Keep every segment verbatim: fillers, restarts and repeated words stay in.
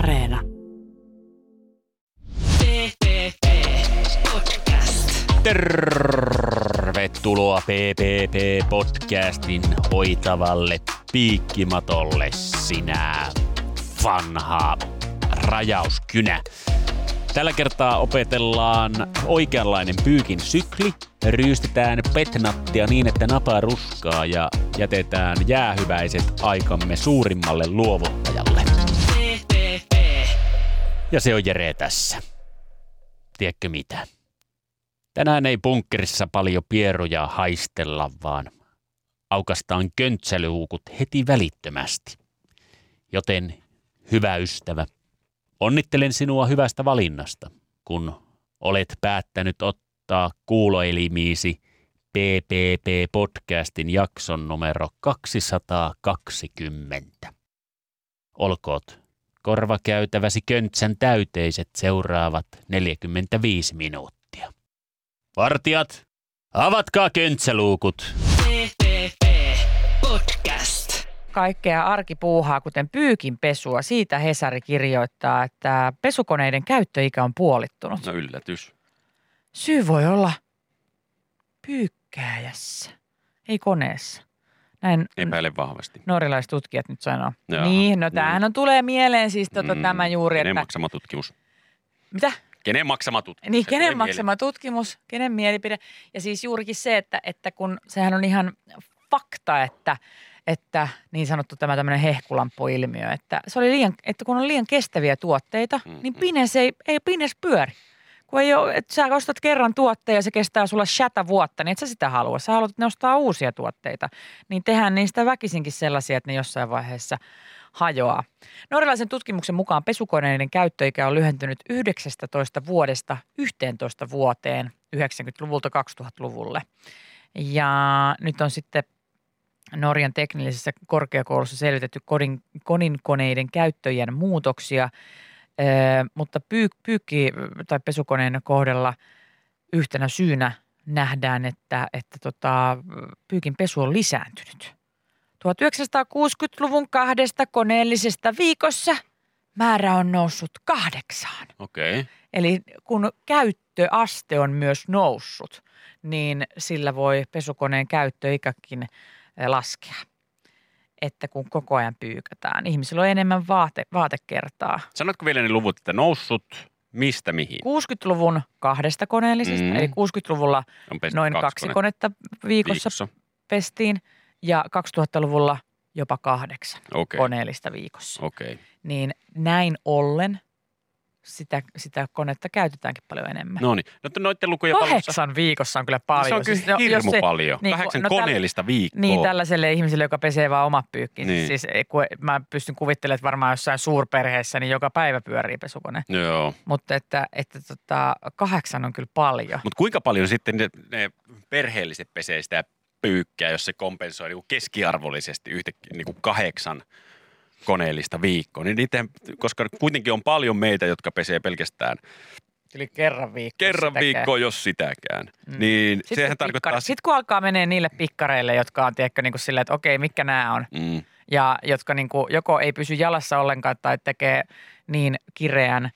Areena. Tervetuloa P P P-podcastin hoitavalle piikkimatolle, sinä vanha rajauskynä. Tällä kertaa opetellaan oikeanlainen pyykin sykli, ryystetään petnattia niin, että napaa ruskaa ja jätetään jäähyväiset aikamme suurimmalle luovuttajalle. Ja se on Jere tässä. Tiedätkö mitä? Tänään ei bunkkerissa paljon pieruja haistella, vaan aukastaan köntsäluukut heti välittömästi. Joten, hyvä ystävä, onnittelen sinua hyvästä valinnasta, kun olet päättänyt ottaa kuuloelimiisi P P P-podcastin jakson numero kaksisataakaksikymmentä. Olkoot korvakäytäväsi köntsän täyteiset seuraavat neljäkymmentäviisi minuuttia. Vartijat, avatkaa köntsäluukut. P P P-podcast. Kaikkea arkipuuhaa, kuten pyykinpesua. Siitä Hesari kirjoittaa, että pesukoneiden käyttöikä on puolittunut. No yllätys. Syy voi olla pyykkääjässä, ei koneessa. Näin Epäile vahvasti. norjalaiset tutkijat nyt sanoo. Jaha, niin, no tämähän on, tulee mieleen siis tota, mm, tämä juuri, kenen että... maksama tutkimus? Mitä? Kenen maksama tutkimus? Niin, Se kenen tulee maksama mieleen. tutkimus, kenen mielipide. Ja siis juurikin se, että, että kun sehän on ihan fakta, että, että niin sanottu tämä tämmöinen hehkulamppuilmiö, että se oli liian, että kun on liian kestäviä tuotteita, mm-hmm. niin pines ei, ei pines pyöri. Kun ei ole, että sä ostat kerran tuotteen ja se kestää sulla shata vuotta, niin et sä sitä halua. Sä haluat, että ne ostaa uusia tuotteita. Niin tehdään niistä väkisinkin sellaisia, että ne jossain vaiheessa hajoaa. Norjalaisen tutkimuksen mukaan pesukoneiden käyttöikä on lyhentynyt yhdeksästätoista vuodesta yhteentoista vuoteen yhdeksänkymmentäluvulta kaksituhattaluvulle. Ja nyt on sitten Norjan teknillisessä korkeakoulussa selvitetty kodin, koninkoneiden käyttöjen muutoksia, ee, mutta pyy, pyykki- tai pesukoneen kohdalla yhtenä syynä nähdään, että, että tota, pyykin pesu on lisääntynyt. tuhatyhdeksänsataakuusikymmentäluvun kahdesta koneellisesta viikossa määrä on noussut kahdeksaan. Okei. Okay. Eli kun käyttöaste on myös noussut, niin sillä voi pesukoneen käyttöikäkin laskea, että kun koko ajan pyykätään. Ihmisillä on enemmän vaate, vaatekertaa. Sanotko vielä ne luvut, että noussut mistä mihin? kuusikymmentäluvun kahdesta koneellisesta, mm. eli kuusikymmentäluvulla noin kaksi, kaksi konetta viikossa, viikossa pestiin ja kaksituhattaluvulla jopa kahdeksan okay. koneellista viikossa. Okay. Niin näin ollen sitä, sitä konetta käytetäänkin paljon enemmän. No niin. No noitten lukujen Kahdeksan valossa. viikossa on kyllä paljon. No se on kyllä siis, hirmu se, paljon. Niin, Kahdeksan no, koneellista täl, viikkoa. Niin, tällaiselle ihmiselle, joka pesee vaan omat pyykkinsä. Niin. Siis kun mä pystyn kuvittelemaan, että varmaan jossain suurperheessä, niin joka päivä pyörii pesukone. Joo. Mutta että, että tota, kahdeksan on kyllä paljon. Mutta kuinka paljon sitten ne, ne perheelliset pesee sitä pyykkää, jos se kompensoi niin kuin keskiarvollisesti yhtäkkiä niin kuin kahdeksan koneellista viikkoa. Niin niitä, koska kuitenkin on paljon meitä, jotka pesee pelkästään Eli kerran viikkoa. Kerran viikkoa, jos sitäkään. Mm. Niin sitten sehän tarkoittaa... Sitten kun alkaa menee niille pikkareille, jotka on tiedätkö, niin kuin silleen, että okei, mitkä nämä on. Mm. Ja jotka niin kuin, joko ei pysy jalassa ollenkaan tai tekee niin kireän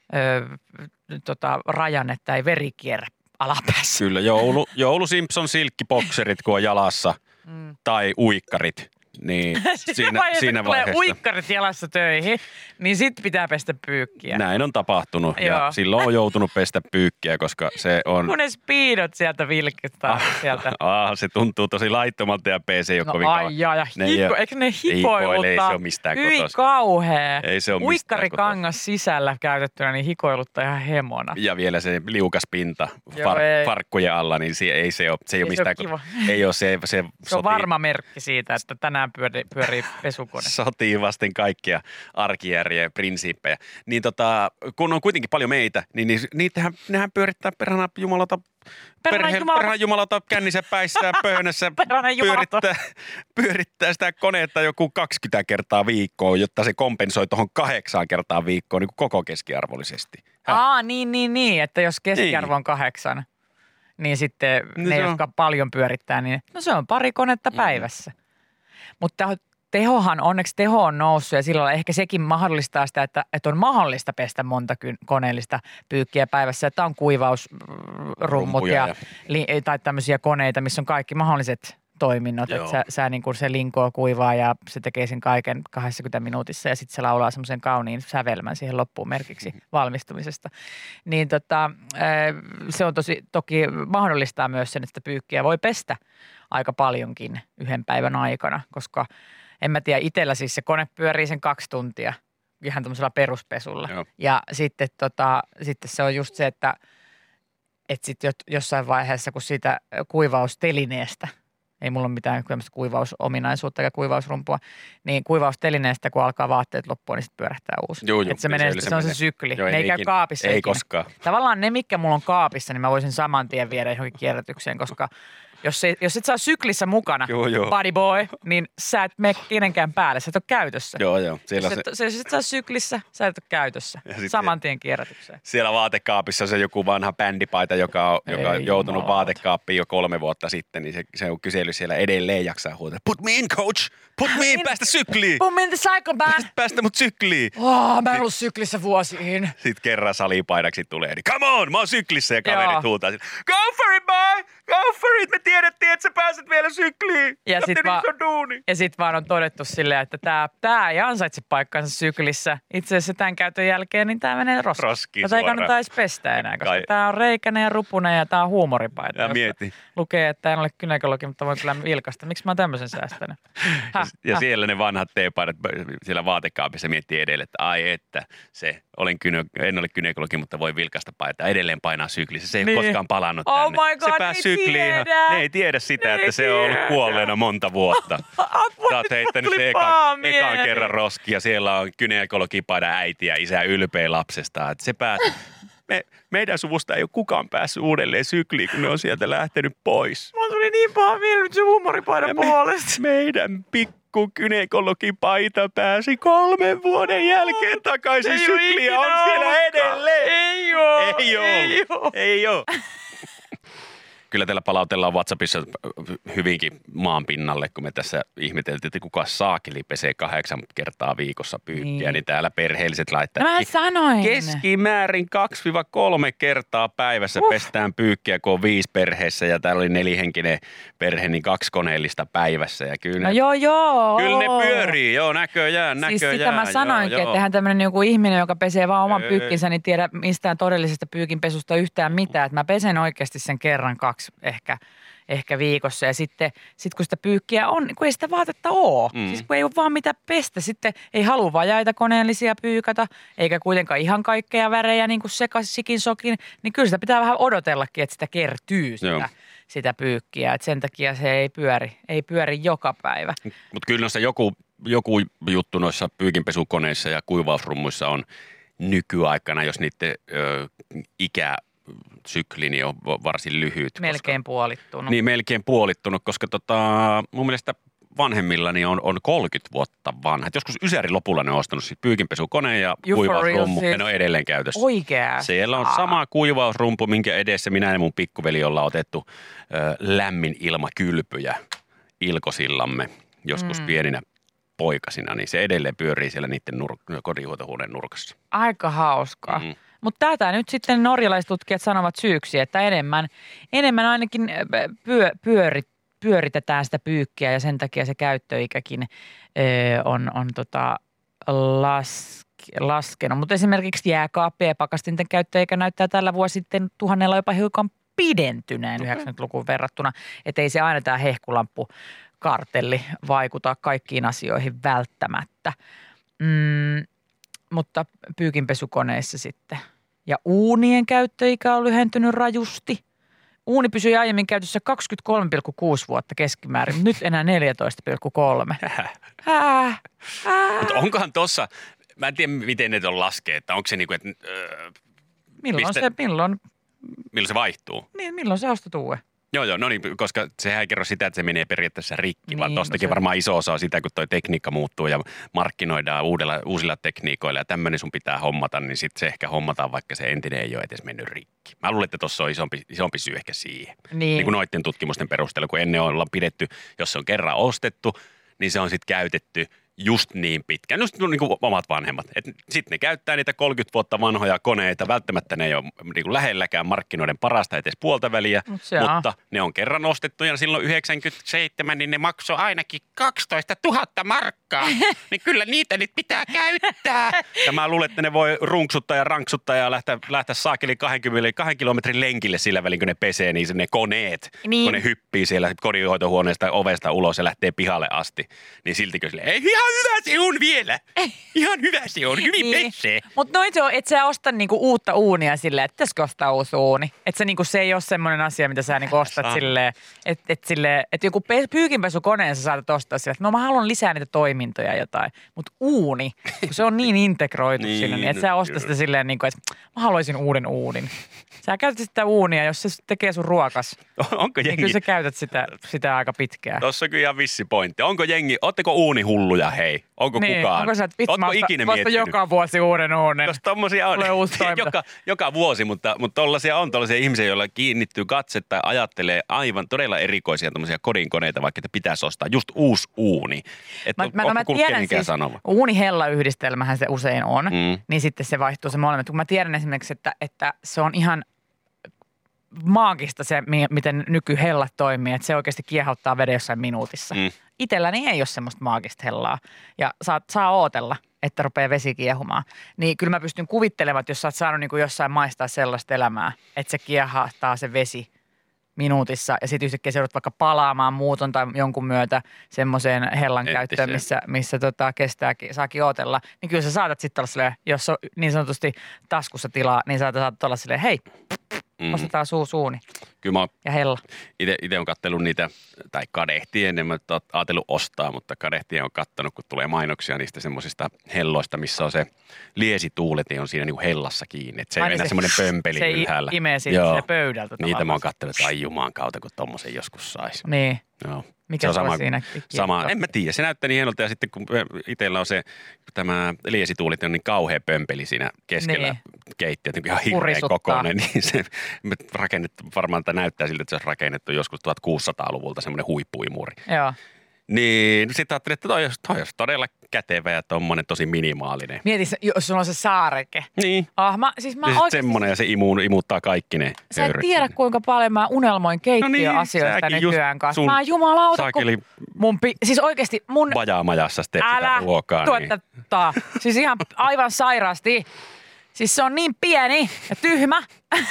ö, tota, rajan, että ei veri kierrä alapäässä. Kyllä, joulu, joulu Simpson silkkibokserit, kun on jalassa, mm. tai uikkarit. Niin, siinä, vaiheessa, siinä kun vaiheessa. tulee uikkarit jalassa töihin, niin sitten pitää pestä pyykkiä. Näin on tapahtunut Joo. ja silloin on joutunut pestä pyykkiä, koska se on... Kun ne speedot sieltä vilkittaa ah, sieltä. Ah, se tuntuu tosi laittomalta ja P C ei ole no, kovin kauan. Ai jaa, ja hiko, eikö ne hikoiluttaa? Ei se ole mistään Hyi kotoisin. kauhea. Ei se ole Uikkarikangas sisällä käytettynä, niin hikoiluttaa ihan hemona. Ja vielä se liukas pinta Joo, far, ei. farkkujen alla, niin se ei se ole, se ei, ei ole mistään kotoisin. Ei ole se, se, se on varma merkki siitä, että tänään pyörii, pyörii pesukone. Sotii vasten kaikkia arkijärjejä ja prinsiippejä. Niin tota, kun on kuitenkin paljon meitä, niin niitähän, nehän pyörittää perhana jumalata, perhe, jumalata. perhana jumalata kännissä päissä ja pöhnässä pyörittää, pyörittää sitä koneetta joku kaksikymmentä kertaa viikkoon, jotta se kompensoi tuohon kahdeksaan kertaa viikkoon niin kuin koko keskiarvollisesti. Häh? Aa, niin, niin, niin, että jos keskiarvo on kahdeksan, niin sitten niin ne, on. jotka paljon pyörittää, niin no se on pari konetta päivässä. Mm. Mutta tehohan, onneksi teho on noussut ja silloin ehkä sekin mahdollistaa sitä, että, että on mahdollista pestä monta koneellista pyykkiä päivässä. Että on kuivausrummut ja, ja. Li, tai tämmöisiä koneita, missä on kaikki mahdolliset toiminnot. Että sä, sä niin kuin se linkoo kuivaa ja se tekee sen kaiken kaksikymmentä minuutissa ja sitten se laulaa semmoisen kauniin sävelmän siihen loppuun merkiksi valmistumisesta. Niin tota, se on tosi, toki mahdollistaa myös sen, että sitä pyykkiä voi pestä aika paljonkin yhden päivän aikana, koska en mä tiedä, itsellä siis se kone pyörii sen kaksi tuntia ihan tämmöisellä peruspesulla. Joo. Ja sitten, tota, sitten se on just se, että, että sitten jossain vaiheessa, kun siitä kuivaustelineestä, ei mulla ole mitään kuivausominaisuutta ja kuivausrumpua, niin kuivaustelineestä, kun alkaa vaatteet loppua, niin sitten pyörähtää uusi. Joo, joo, että se, menee, se, se on se sykli. Joo, ne ei, ei käy kaapissa Ei ikinä. Koskaan. Tavallaan ne, mitkä mulla on kaapissa, niin mä voisin saman tien viedä johonkin kierrätykseen, koska Jos, se, jos et saa syklissä mukana, joo, joo. Buddy boy, niin sä et mene kenenkään päälle, sä et ole käytössä. Joo, joo. Siellä jos, se... et, jos et saa syklissä, sä et ole käytössä. Saman tien kierrätykseen. Siellä vaatekaapissa se joku vanha bändipaita, joka on, joka on joutunut malata. vaatekaappiin jo kolme vuotta sitten, niin se, se on kysely siellä edelleen jaksaa huutaa. Put me in, coach! Put me in, päästä sykliin! Put me in the cycle band! Päästä, päästä mut sykliin! Oh, mä en ollut syklissä vuosiin. Sitten kerran salipaidaksi tulee, niin come on, mä oon syklissä ja kaverit joo. huutaa. Go for it, boy! Go for it! Me tiedettiin, että sä pääset vielä sykliin. Ja sitten va- sit vaan on todettu silleen, että tää, tää ei ansaitse paikkansa syklissä. Itse asiassa tämän käytön jälkeen niin tää menee roskiin. Roskiin Jota ei kannata edes pestä enää, koska Kai. tää on reikäinen ja rupunen ja tää on huumoripaita. Ja mieti. Lukee, että en ole gynekologi, mutta voin kyllä vilkaista. Miksi mä oon tämmöisen säästänyt? Häh, ja häh. siellä ne vanhat teepaidat siellä vaatekaapissa miettii edelleen, että ai että se, olen kyne, en ole gynekologi, mutta voi vilkaista paitaa. Edelleen painaa syklissä. Se ei niin. ole koskaan palannut oh tänne. My God, se pääsi sykliin. Ne ei tiedä sitä, ne että se on ollut kuolleena monta vuotta. Sä oot heittänyt se ekan, ekan kerran roskia. Siellä on gynekologipaidan äiti ja isä ylpeä lapsesta. Että se pääsi. Me, meidän suvusta ei ole kukaan päässyt uudelleen sykliin, kun ne on sieltä lähtenyt pois. Mulla tuli niin paha mieli nyt se huumoripaidan me, puolesta. Meidän pikku gynekologipaita pääsi kolmen vuoden jälkeen takaisin sykliin ja on siellä edelleen. Ei oo. Ei oo. Ei oo. Ei oo. Kyllä teillä palautellaan WhatsAppissa hyvinkin maan pinnalle, kun me tässä ihmeteltiin, että kuka saakeli pesee kahdeksan kertaa viikossa pyykkiä, niin, niin täällä perheelliset laittaa. Mä sanoin. Keskimäärin kaksi kolme kertaa päivässä uh. pestään pyykkiä, kun on viisi perheessä ja täällä oli nelihenkinen perhe, niin kaksi koneellista päivässä. Ja kyllä, no ne, joo, joo. Kyllä ne pyörii, joo, näköjään, näköjään. Siis sitä mä sanoinkin, joo, että eihän tämmöinen joku ihminen, joka pesee vaan oman pyykkinsä, niin tiedä mistään todellisesta pyykinpesusta yhtään mitään. Että mä pesen oikeasti sen kerran kaksi ehkä, ehkä viikossa ja sitten sit kun sitä pyykkiä on, kun ei sitä vaatetta ole. Mm. Siis kun ei ole vaan mitä pestä. Sitten ei halua vajaita koneellisia pyykata, eikä kuitenkaan ihan kaikkea värejä niin kuin sekasikin sokin. Niin kyllä sitä pitää vähän odotellakin, että sitä kertyy sitä, sitä pyykkiä. Et sen takia se ei pyöri, ei pyöri joka päivä. Mutta kyllä noissa joku, joku juttu noissa pyykinpesukoneissa ja kuivausrummuissa on nykyaikana, jos niiden ö, ikä sykli niin on varsin lyhyt. Melkein koska, puolittunut. Niin, melkein puolittunut, koska tota, mun mielestä vanhemmillani on, on kolmekymmentä vuotta vanha. Joskus ysäri lopulla ne on ostanut siis pyykinpesukone ja kuivausrummu. Ne on edelleen käytössä. Oikeasti? Siellä on sama kuivausrumpu, minkä edessä minä ja mun pikkuveli ollaan otettu ö, lämmin ilmakylpyjä ilkosillamme joskus mm. pieninä poikasina. Niin se edelleen pyörii siellä niiden nur- kodinhuoltohuoneen nurkassa. Aika hauskaa. Mm. Mutta tätä nyt sitten norjalaistutkijat sanovat syyksi, että enemmän, enemmän ainakin pyö, pyöri, pyöritetään sitä pyykkiä ja sen takia se käyttöikäkin ö, on, on tota las, laskenut. Mutta esimerkiksi jääkaappien ja pakastinten käyttöikä näyttää tällä vuosi sitten tuhannella jopa hiukan pidentyneen yhdeksänkymmentälukuun verrattuna. Että ei se aina tämä hehkulamppukartelli vaikuta kaikkiin asioihin välttämättä. Mm. Mutta pyykinpesukoneissa sitten. Ja uunien käyttöikä on lyhentynyt rajusti. Uuni pysyi aiemmin käytössä kaksikymmentäkolme pilkku kuusi vuotta keskimäärin, mutta nyt enää neljätoista pilkku kolme. Äh, äh. Mutta onkohan tossa, mä en tiedä miten ne on laskee, että onko se niinku, että... Öö, milloin mistä, se, milloin... Milloin se vaihtuu? Niin, milloin se ostat uue? Joo, joo, no niin, koska sehän ei kerro sitä, että se menee periaatteessa rikki, niin, vaan tostakin no se... varmaan iso osa on sitä, kun toi tekniikka muuttuu ja markkinoidaan uudella, uusilla tekniikoilla ja tämmöinen sun pitää hommata, niin sitten se ehkä hommataan, vaikka se entinen ei ole edes mennyt rikki. Mä luulen, että tuossa on isompi, isompi syy ehkä siihen. Niin. Niin kuin noiden tutkimusten perusteella, kun ennen ollaan pidetty, jos se on kerran ostettu, niin se on sitten käytetty just niin pitkään. Just niin kuin omat vanhemmat. Sitten ne käyttää niitä kolmekymmentä vuotta vanhoja koneita. Välttämättä ne ei ole niin kuin lähelläkään markkinoiden parasta edes puolta väliä, Mut mutta ne on kerran ostettu ja silloin yhdeksänkymmentäseitsemän, niin ne maksoi ainakin kaksitoista tuhatta markkaa. Niin kyllä niitä nyt pitää käyttää. Ja mä luulen, että ne voi runksuttaa ja ranksuttaa ja lähteä, lähteä saakeli kaksikymmentä, kahden kilometrin lenkille sillä välin, kun ne pesee, niin ne koneet, niin. kun ne hyppii siellä kodinhoitohuoneesta ovesta ulos ja lähtee pihalle asti, niin siltikö sille, ei ihan hyvä se on vielä. Ihan hyvä se on, hyvin niin. pesee. Mutta noin se on, et sä osta niinku uutta uunia silleen, että pitäisikö ostaa uusi uuni. Että se, niinku, se ei ole semmoinen asia, mitä sä niinku ostat Saan. silleen, että et sille, et joku pyykinpesukoneen sä saatat ostaa silleen, että no mä haluan lisää niitä toimintoja jotain. Mutta uuni, kun se on niin integroitu niin, sinne, niin että sä ostat sitä silleen, niinku, että mä haluaisin uuden uunin. Sä käytät sitä uunia, jos se tekee sun ruokas. Onko jengi? Niin kyllä sä käytät sitä, sitä aika pitkään. Tuossa on kyllä ihan vissi pointti. Onko jengi, ootteko uunihulluja hei? Onko niin, kukaan? Onko sä, että vitsi, Ootko ikinä miettinyt? joka vuosi uuden uunen. Jos tommosia on, joka, joka vuosi, mutta, mutta tollaisia on tollaisia ihmisiä, joilla kiinnittyy katse tai ajattelee aivan todella erikoisia tommosia kodinkoneita, vaikka että pitäisi ostaa just uusi uuni. Että mä, mä, mä tiedän siis, uuni-hella-yhdistelmähän se usein on, mm. niin sitten se vaihtuu se molemmat. Kun mä tiedän esimerkiksi, että, että se on ihan maagista se, miten nykyhellat toimii, että se oikeasti kiehauttaa veden jossain minuutissa. Mm. Itselläni ei ole semmoista maagista hellaa ja saa, saa ootella, että rupeaa vesi kiehumaan. Niin kyllä mä pystyn kuvittelemaan, että jos sä oot saanut niin kuin jossain maistaa sellaista elämää, että se kiehahtaa se vesi minuutissa ja sitten yhtäkkiä se joudut vaikka palaamaan muuton tai jonkun myötä semmoiseen hellan Entisen. käyttöön, missä, missä tota kestääkin, saakin ootella. Niin kyllä sä saatat sitten olla silleen, jos on niin sanotusti taskussa tilaa, niin saatat, saatat olla silleen, hei, mm. ostetaan suu suuni. Kyllä mä ja hella. Itse on kattellut niitä, tai kadehtien, en mä ajatellut ostaa, mutta kadehtien on kattanut, kun tulee mainoksia niistä semmoisista helloista, missä on se liesituuleti on siinä niinku hellassa kiinni. Että se ei enää semmoinen pömpeli se ylhäällä. Se imee siitä pöydältä. Niitä mä oon kattellut, että ai jumaan kautta, kun tommosen joskus saisi. Niin. Joo. Mikä se on sama, siinä sama. En mä tiedä. Se näyttää niin hienolta ja sitten kun itsellä on se, tämä liesituulit on niin kauhea pömpeli siinä keskellä niin. keittiöt, niin ihan hirveän kokoinen, niin se rakennettu, varmaan tämä näyttää siltä, että se on rakennettu joskus tuhatkuusisataaluvulta semmoinen huippuimuri. Joo. Niin sitten ajattelin, että toi olisi, toi olisi todella kätevä ja tommonen tosi minimaalinen. Mieti, jos sulla on se saareke. Niin. Ah, mä, siis mä ja oikeasti... semmoinen ja se imu, imuttaa kaikki ne Sä et tiedä, kuinka paljon mä unelmoin keittiöasioista no niin, nykyään kanssa. Mä jumalauta, saakeli... kun mun pi... Siis oikeasti mun... Vajaamajassa sitten sitä ruokaa. Älä tuottaa. Niin. Siis ihan aivan sairaasti. Siis se on niin pieni ja tyhmä,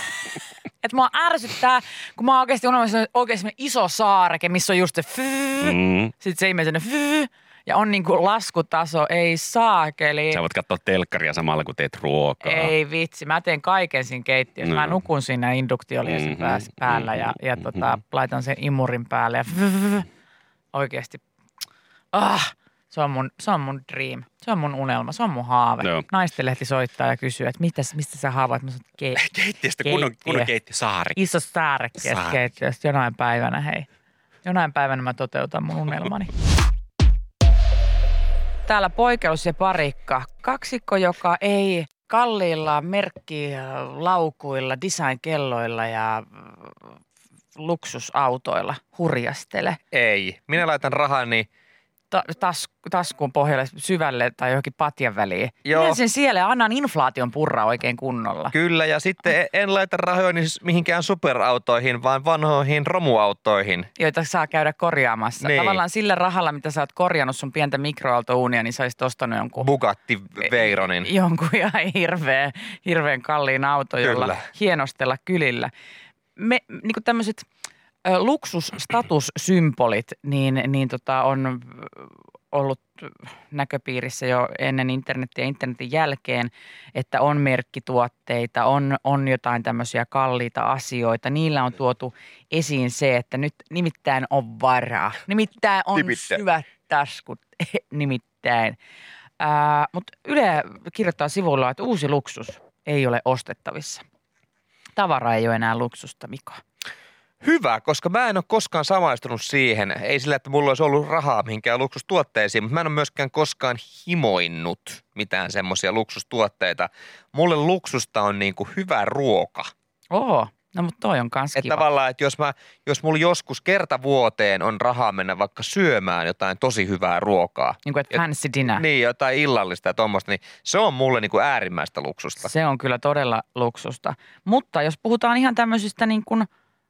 että mua ärsyttää, kun mä oon oikeasti unelmoin oikeasti iso saareke, missä on just se fyy. Mm. Sitten se imee sinne fyy. Ja on niinku laskutaso, ei saakeli. Sä voit katsoa telkkaria samalla, kun teet ruokaa. Ei vitsi, mä teen kaiken siinä keittiössä. No. Mä nukun siinä induktioliesin mm-hmm, päällä ja, ja mm-hmm. tota, laitan sen imurin päälle. Ja oikeasti, ah, se on, mun, se on mun dream. Se on mun unelma, se on mun haave. No. Naistenlehti soittaa ja kysyy, että mitäs, mistä sä haavoit? Mä sanon, ke- keittiöstä, kunnon, kunnon keittiö, saareke. Iso saarekkeesta keittiöstä jonain päivänä, hei. Jonain päivänä mä toteutan mun unelmani. Täällä poikeus ja parikka. Kaksikko, joka ei kalliilla merkkilaukuilla, designkelloilla ja luksusautoilla hurjastele. Ei. Minä laitan rahani Ta- tas- taskuun pohjalle syvälle tai johonkin patjan väliin. Joo. Minä sen siellä ja annan inflaation purra oikein kunnolla. Kyllä, ja sitten en laita rahoja mihinkään superautoihin, vaan vanhoihin romuautoihin. Joita saa käydä korjaamassa. Niin. Tavallaan sillä rahalla, mitä sä oot korjannut sun pientä mikroaaltouunia, niin sä olisit ostanut jonkun... Bugatti Veyronin. Jonkun ihan hirveän, hirveän kalliin auto, jolla Kyllä. hienostella kylillä. Me niin kuin tämmöiset... Luksusstatussymbolit niin, niin tota, on ollut näköpiirissä jo ennen internetiä ja internetin jälkeen, että on merkkituotteita, on, on jotain tämmöisiä kalliita asioita. Niillä on tuotu esiin se, että nyt nimittäin on varaa. Nimittäin on nimittäin. syvät taskut, nimittäin. Mutta Yle kirjoittaa sivuilla, että uusi luksus ei ole ostettavissa. Tavara ei ole enää luksusta, Miko. Hyvä, koska mä en ole koskaan samaistunut siihen. Ei sillä, että mulla olisi ollut rahaa mihinkään luksustuotteisiin, mutta mä en ole myöskään koskaan himoinnut mitään semmoisia luksustuotteita. Mulle luksusta on niin kuin hyvä ruoka. Oho, No mutta toi on kans Että kiva. tavallaan, että jos, mä, jos mulla joskus kerta vuoteen on rahaa mennä vaikka syömään jotain tosi hyvää ruokaa. Niin kuin, että fancy dinner. Niin, jotain illallista ja tuommoista, niin se on mulle niin kuin äärimmäistä luksusta. Se on kyllä todella luksusta. Mutta jos puhutaan ihan tämmöisistä niin kuin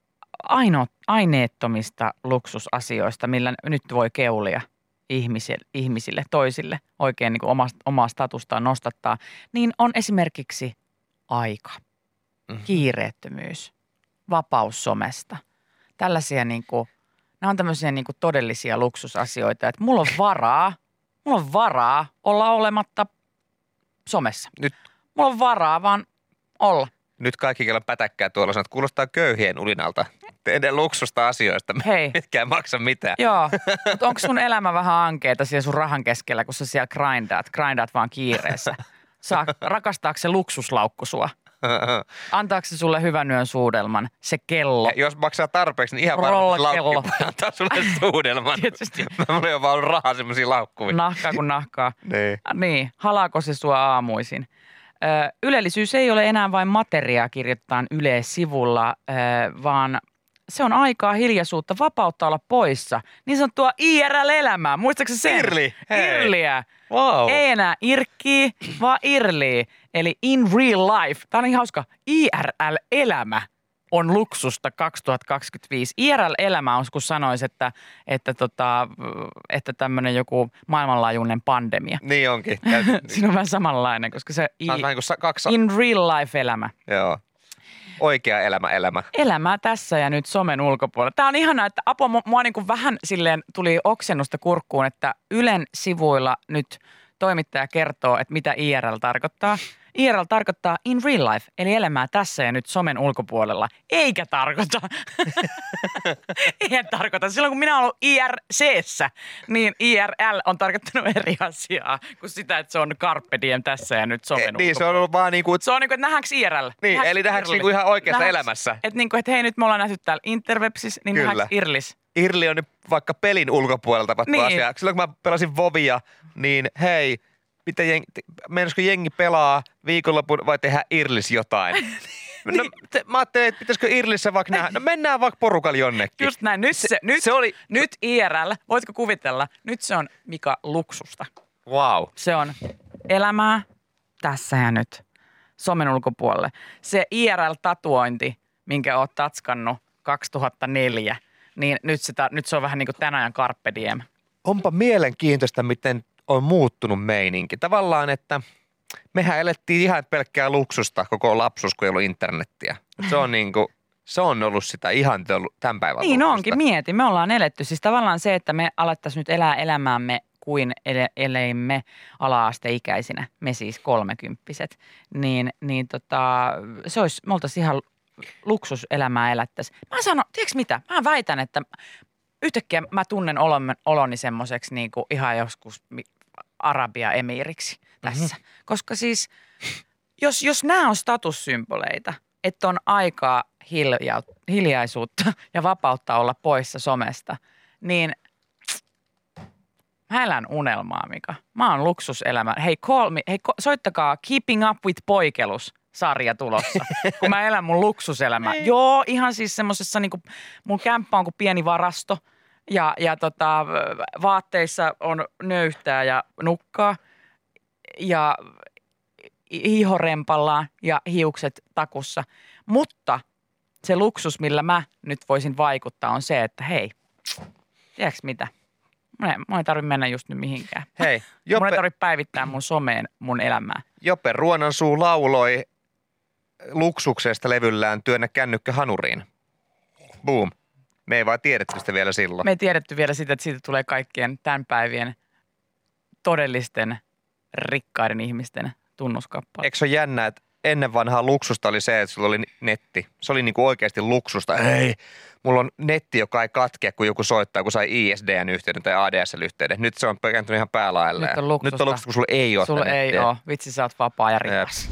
aino, aineettomista luksusasioista, millä nyt voi keulia ihmisille, ihmisille toisille, oikein niin kuin omaa, omaa statustaan nostattaa, niin on esimerkiksi aika, Mhm. kiireettömyys, vapaus somesta. Tällaisia niin kuin, nämä on tämmöisiä niin kuin todellisia luksusasioita, että mulla on varaa, mulla on varaa olla olematta somessa. Nyt- Mulla on varaa vaan olla. Nyt kaikki, kello pätäkkää tuolla sanoo, että kuulostaa köyhien ulinalta. Teidän luksusta asioista, Hei. mitkä ei maksa mitään. Joo, mutta onko sun elämä vähän ankeeta siellä sun rahan keskellä, kun sä siellä grindaat, grindaat vaan kiireessä? Saa, rakastaako se luksuslaukku sua? Antaako se sulle hyvän yön suudelman, se kello? Ja jos maksaa tarpeeksi, niin ihan varmasti Rollakello. laukki voi antaa sulle suudelman. Tietysti. Mulla ei ole vaan ollut rahaa semmoisia laukkuja. Nahkaa kuin nahkaa. Niin. Niin, halaako se sua aamuisin? Ö, ylellisyys ei ole enää vain materiaa, kirjoitetaan Yle-sivulla, ö, vaan se on aikaa, hiljaisuutta, vapautta olla poissa. Niin sanottua I R L-elämää. Muistatko sä sen? Irli, hei. Irliä. Wow. Ei enää irkkii, vaan irlii. Eli in real life. Tämä on niin hauska. I R L-elämä on luksusta kaksituhattakaksikymmentäviisi. I R L-elämä on, kun sanoisi, että, että, tota, että tämmöinen joku maailmanlaajuinen pandemia. Niin onkin. Täytyy- Siinä on vähän samanlainen, koska se i, Tämä on vähän kuin sa- kaksi... in real life elämä. Joo. Oikea elämä, elämä. Elämää tässä ja nyt somen ulkopuolella. Tämä on ihanaa, että Apo, mua, mua niin kuin vähän silleen tuli oksennusta kurkkuun, että Ylen sivuilla nyt toimittaja kertoo, että mitä I R L tarkoittaa. I R L tarkoittaa in real life, eli elämää tässä ja nyt somen ulkopuolella. Eikä tarkoita. Eihän tarkoita. Silloin kun minä olen ollut I R C:ssä, niin I R L on tarkoittanut eri asiaa kuin sitä, että se on carpe diem tässä ja nyt somen Eh, ulkopuolella. niin, se on ollut vaan niin kuin... Se on niin kuin, että nähdäänkö I R L? Niin, eli nähdäänkö niinku ihan oikeassa elämässä? Että niin kuin, että hei nyt me ollaan nähty täällä Interwebsissä, niin Kyllä. nähdäänkö Irlis? Irli on nyt vaikka pelin ulkopuolella tapahtuva Niin. asia. Silloin kun mä pelasin Vovia, niin hei, miten jengi, meinasko jengi pelaa viikonlopun vai tehdä Irlis jotain? No, te, mä ajattelin, että pitäisikö Irlissä vaikka nähdä. No mennään vaikka porukalla jonnekin. Just näin. Nyt, se, nyt, se oli- nyt I R L, voitko kuvitella, nyt se on Mika luksusta. Wow. Se on elämää tässä ja nyt somen ulkopuolelle. Se I R L-tatuointi, minkä oot tatskannut kaksituhattaneljä, niin nyt, sitä, nyt se on vähän niin kuin tämän ajan carpe diem. Onpa mielenkiintoista, miten on muuttunut meininki. Tavallaan, että mehän elettiin ihan pelkkää luksusta koko lapsuus, kun ei ollut internettiä. Se on niin kuin, se on ollut sitä ihan tämän päivän Niin luksusta. onkin, mieti. Me ollaan eletty. Siis tavallaan se, että me alettaisiin nyt elää elämäämme kuin ele, eleimme ala-asteikäisinä, me siis kolmekymppiset, niin, niin tota, se olisi, me oltaisiin ihan luksuselämää elättäisiin. Mä sanon, tiedätkö mitä? Mä väitän, että yhtäkkiä mä tunnen oloni, oloni semmoiseksi niin kuin ihan joskus Arabia-emiiriksi tässä. Mm-hmm. Koska siis, jos, jos nämä on statussymboleita, että on aikaa hilja, hiljaisuutta ja vapautta olla poissa somesta, niin mä elän unelmaa, Mika. Mä oon luksuselämä. Hei, call me, hei ko- soittakaa Keeping Up with Poikelus -sarja tulossa, kun mä elän mun luksuselämää. Joo, ihan siis semmosessa, niinku, mun kämppä on kuin pieni varasto ja, ja tota, vaatteissa on nöyhtää ja nukkaa ja hihorempallaan ja hiukset takussa. Mutta se luksus, millä mä nyt voisin vaikuttaa, on se, että hei, tiedätkö mitä? Mun ei, mun ei tarvitse mennä just nyt mihinkään. Hei, Mun Joppe, ei tarvitse päivittää mun someen mun elämää. Joppe Ruonansuu lauloi luksuksesta levyllään Työnnä kännykkä hanuriin. Boom. Me ei vaan tiedetty sitä vielä silloin. Me ei tiedetty vielä sitä, että siitä tulee kaikkien tämän päivien todellisten rikkaiden ihmisten tunnuskappale. Eikö se ole jännä, että ennen vanhaa luksusta oli se, että sulla oli netti. Se oli niinku oikeasti luksusta. Hei, mulla on netti, joka ei katkea, kun joku soittaa, kun sai I S D N-yhteyden tai A D S L-yhteyden. Nyt se on kääntynyt ihan päälaelleen. Nyt on luksusta. Nyt on luksusta, kun sulla ei ole Sulla sitä ei nettiä. ole. Vitsi, sä oot vapaa ja rikas.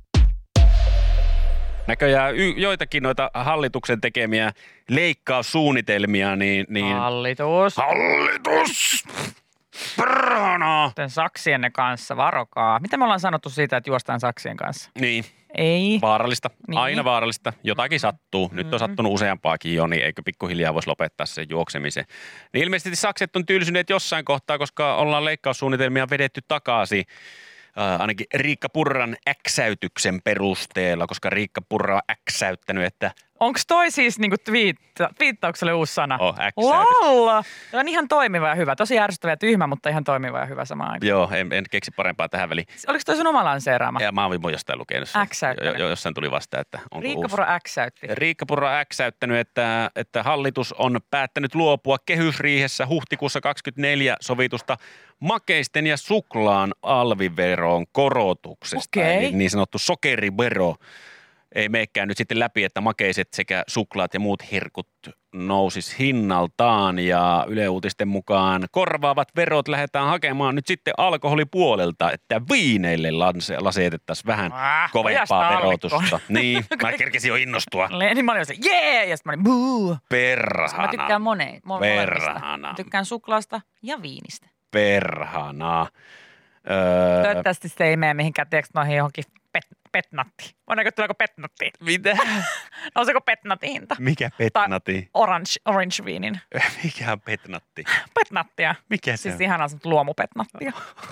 Näköjään y- joitakin noita hallituksen tekemiä leikkaussuunnitelmia, niin... niin Hallitus. Hallitus! Perhana! Joten saksienne kanssa, varokaa. Mitä me ollaan sanottu siitä, että juostaan saksien kanssa? Niin, Ei. vaarallista. Niin. Aina vaarallista. Jotakin sattuu. Nyt on sattunut useampaakin jo, niin eikö pikkuhiljaa voisi lopettaa sen juoksemisen. Niin ilmeisesti sakset on tylsyneet jossain kohtaa, koska ollaan leikkaussuunnitelmia vedetty takaisin. Äh, ainakin Riikka Purran äksäytyksen perusteella, koska Riikka Purra on äksäyttänyt, että Onko toi siis niinku twiitta, twiittaukselle uusi sana? oh, äksäytys. Lalla! Se on ihan toimiva ja hyvä. Tosi ärsyttävä ja tyhmä, mutta ihan toimiva ja hyvä samaan aikaan. Joo, en, en keksi parempaa tähän väliin. Oliko toi sun oma lanseeraama? Ja mä oon jostain lukenut sen. Äksäyttänyt. Jo, jo, jossain tuli vasta, että onko Riikka uusi. Puro äksäytti. Riikka Purra on äksäyttänyt, että, että hallitus on päättänyt luopua kehysriihessä huhtikuussa kaksikymmentäneljä sovitusta makeisten ja suklaan alviveron korotuksesta. Okei. Eli niin sanottu sokerivero. Ei meekään nyt sitten läpi, että makeiset sekä suklaat ja muut herkut nousis hinnaltaan ja Yle Uutisten mukaan korvaavat verot lähdetään hakemaan nyt sitten alkoholipuolelta, että viineille lase- lasetettaisiin vähän Ah, kovempaa ojasta verotusta. allikkoon. Niin, mä kerkesin jo innostua. Niin mä olin se, jee! Ja sitten mä olin, buu! Perhana. Mä tykkään moneen, mo- Perhana. molemmista. Mä tykkään suklaasta ja viinistä. Perhana. Öö, Toivottavasti se ei mene mihinkään, tiedätkö noihin johonkin pet, petnatti. Voidaanko tuleeko petnatti? mitä? Nouseeko petnatin hinta? Mikä petnati? Orange, orange viinin. Mikä on petnatti? Petnattia. Mikä se Siis on? ihanaa sanottu luomupetnattia.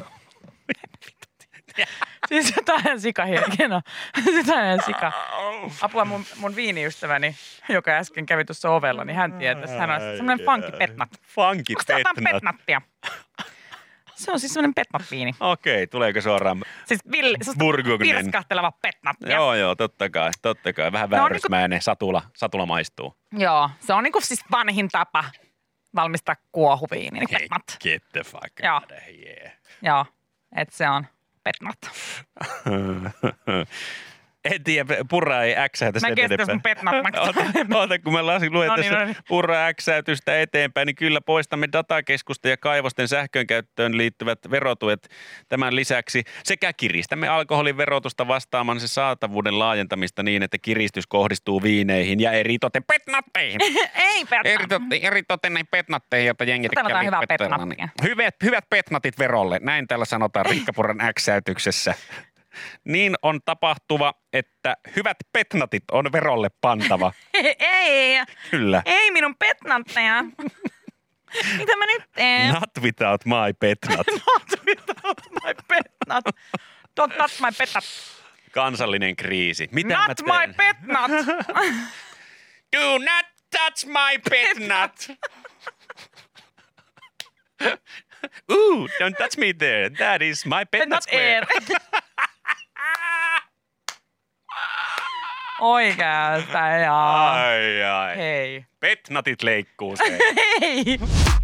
Siis jotain sikahieno. Jotain sika. Apua mun, mun viiniystäväni, joka äsken kävi tuossa ovella, niin hän tietäisi. Hän on semmoinen funky petnat. Funky Onko tää jotain petnat. petnattia? Se on siis semmoinen petnat-viini. Okei, tuleeko suoraan? Siis villi, se on Burgundinen. pirskahteleva petnattia. Joo, joo, totta kai, totta kai. Vähän No, väärysmäinen, satula, satula maistuu. Joo, se on niinku siis vanhin tapa valmistaa kuohuviini, niin petnat. Get the fuck Joo. out of here. Joo, että se on petnat. En tiedä, Purra ei äksäytä Mä en kestä, jos mun petnat maksaa. Oota, oota, kun mä lasin luen No niin, tässä no niin. Purra äksäytystä eteenpäin, niin kyllä poistamme datakeskusta ja kaivosten sähkönkäyttöön liittyvät verotuet tämän lisäksi. Sekä kiristämme alkoholin verotusta vastaamaan se saatavuuden laajentamista niin, että kiristys kohdistuu viineihin ja eritoten petnatteihin. Ei petnat. Eritoten, eritoten näihin petnatteihin, jotta jengi Otetaan kävi hyvää pettelalla. petnattia. Hyvät, hyvät petnatit verolle, näin täällä sanotaan Riikka Purran äksäytyksessä. Niin on tapahtuva, että hyvät petnatit on verolle pantava. Ei, Kyllä. ei minun petnatteja. Mitä mä nyt teen? Not without my petnat. Not without my petnat. Don't touch my petnat. Kansallinen kriisi. Mitä mä Not teen? my petnat. Do not touch my petnat. Ooh, don't touch me there. That is my petnat Not square. air. Oikeastaan, jaa. Ai ai. Hei. Petnatit leikkuu se. Hei.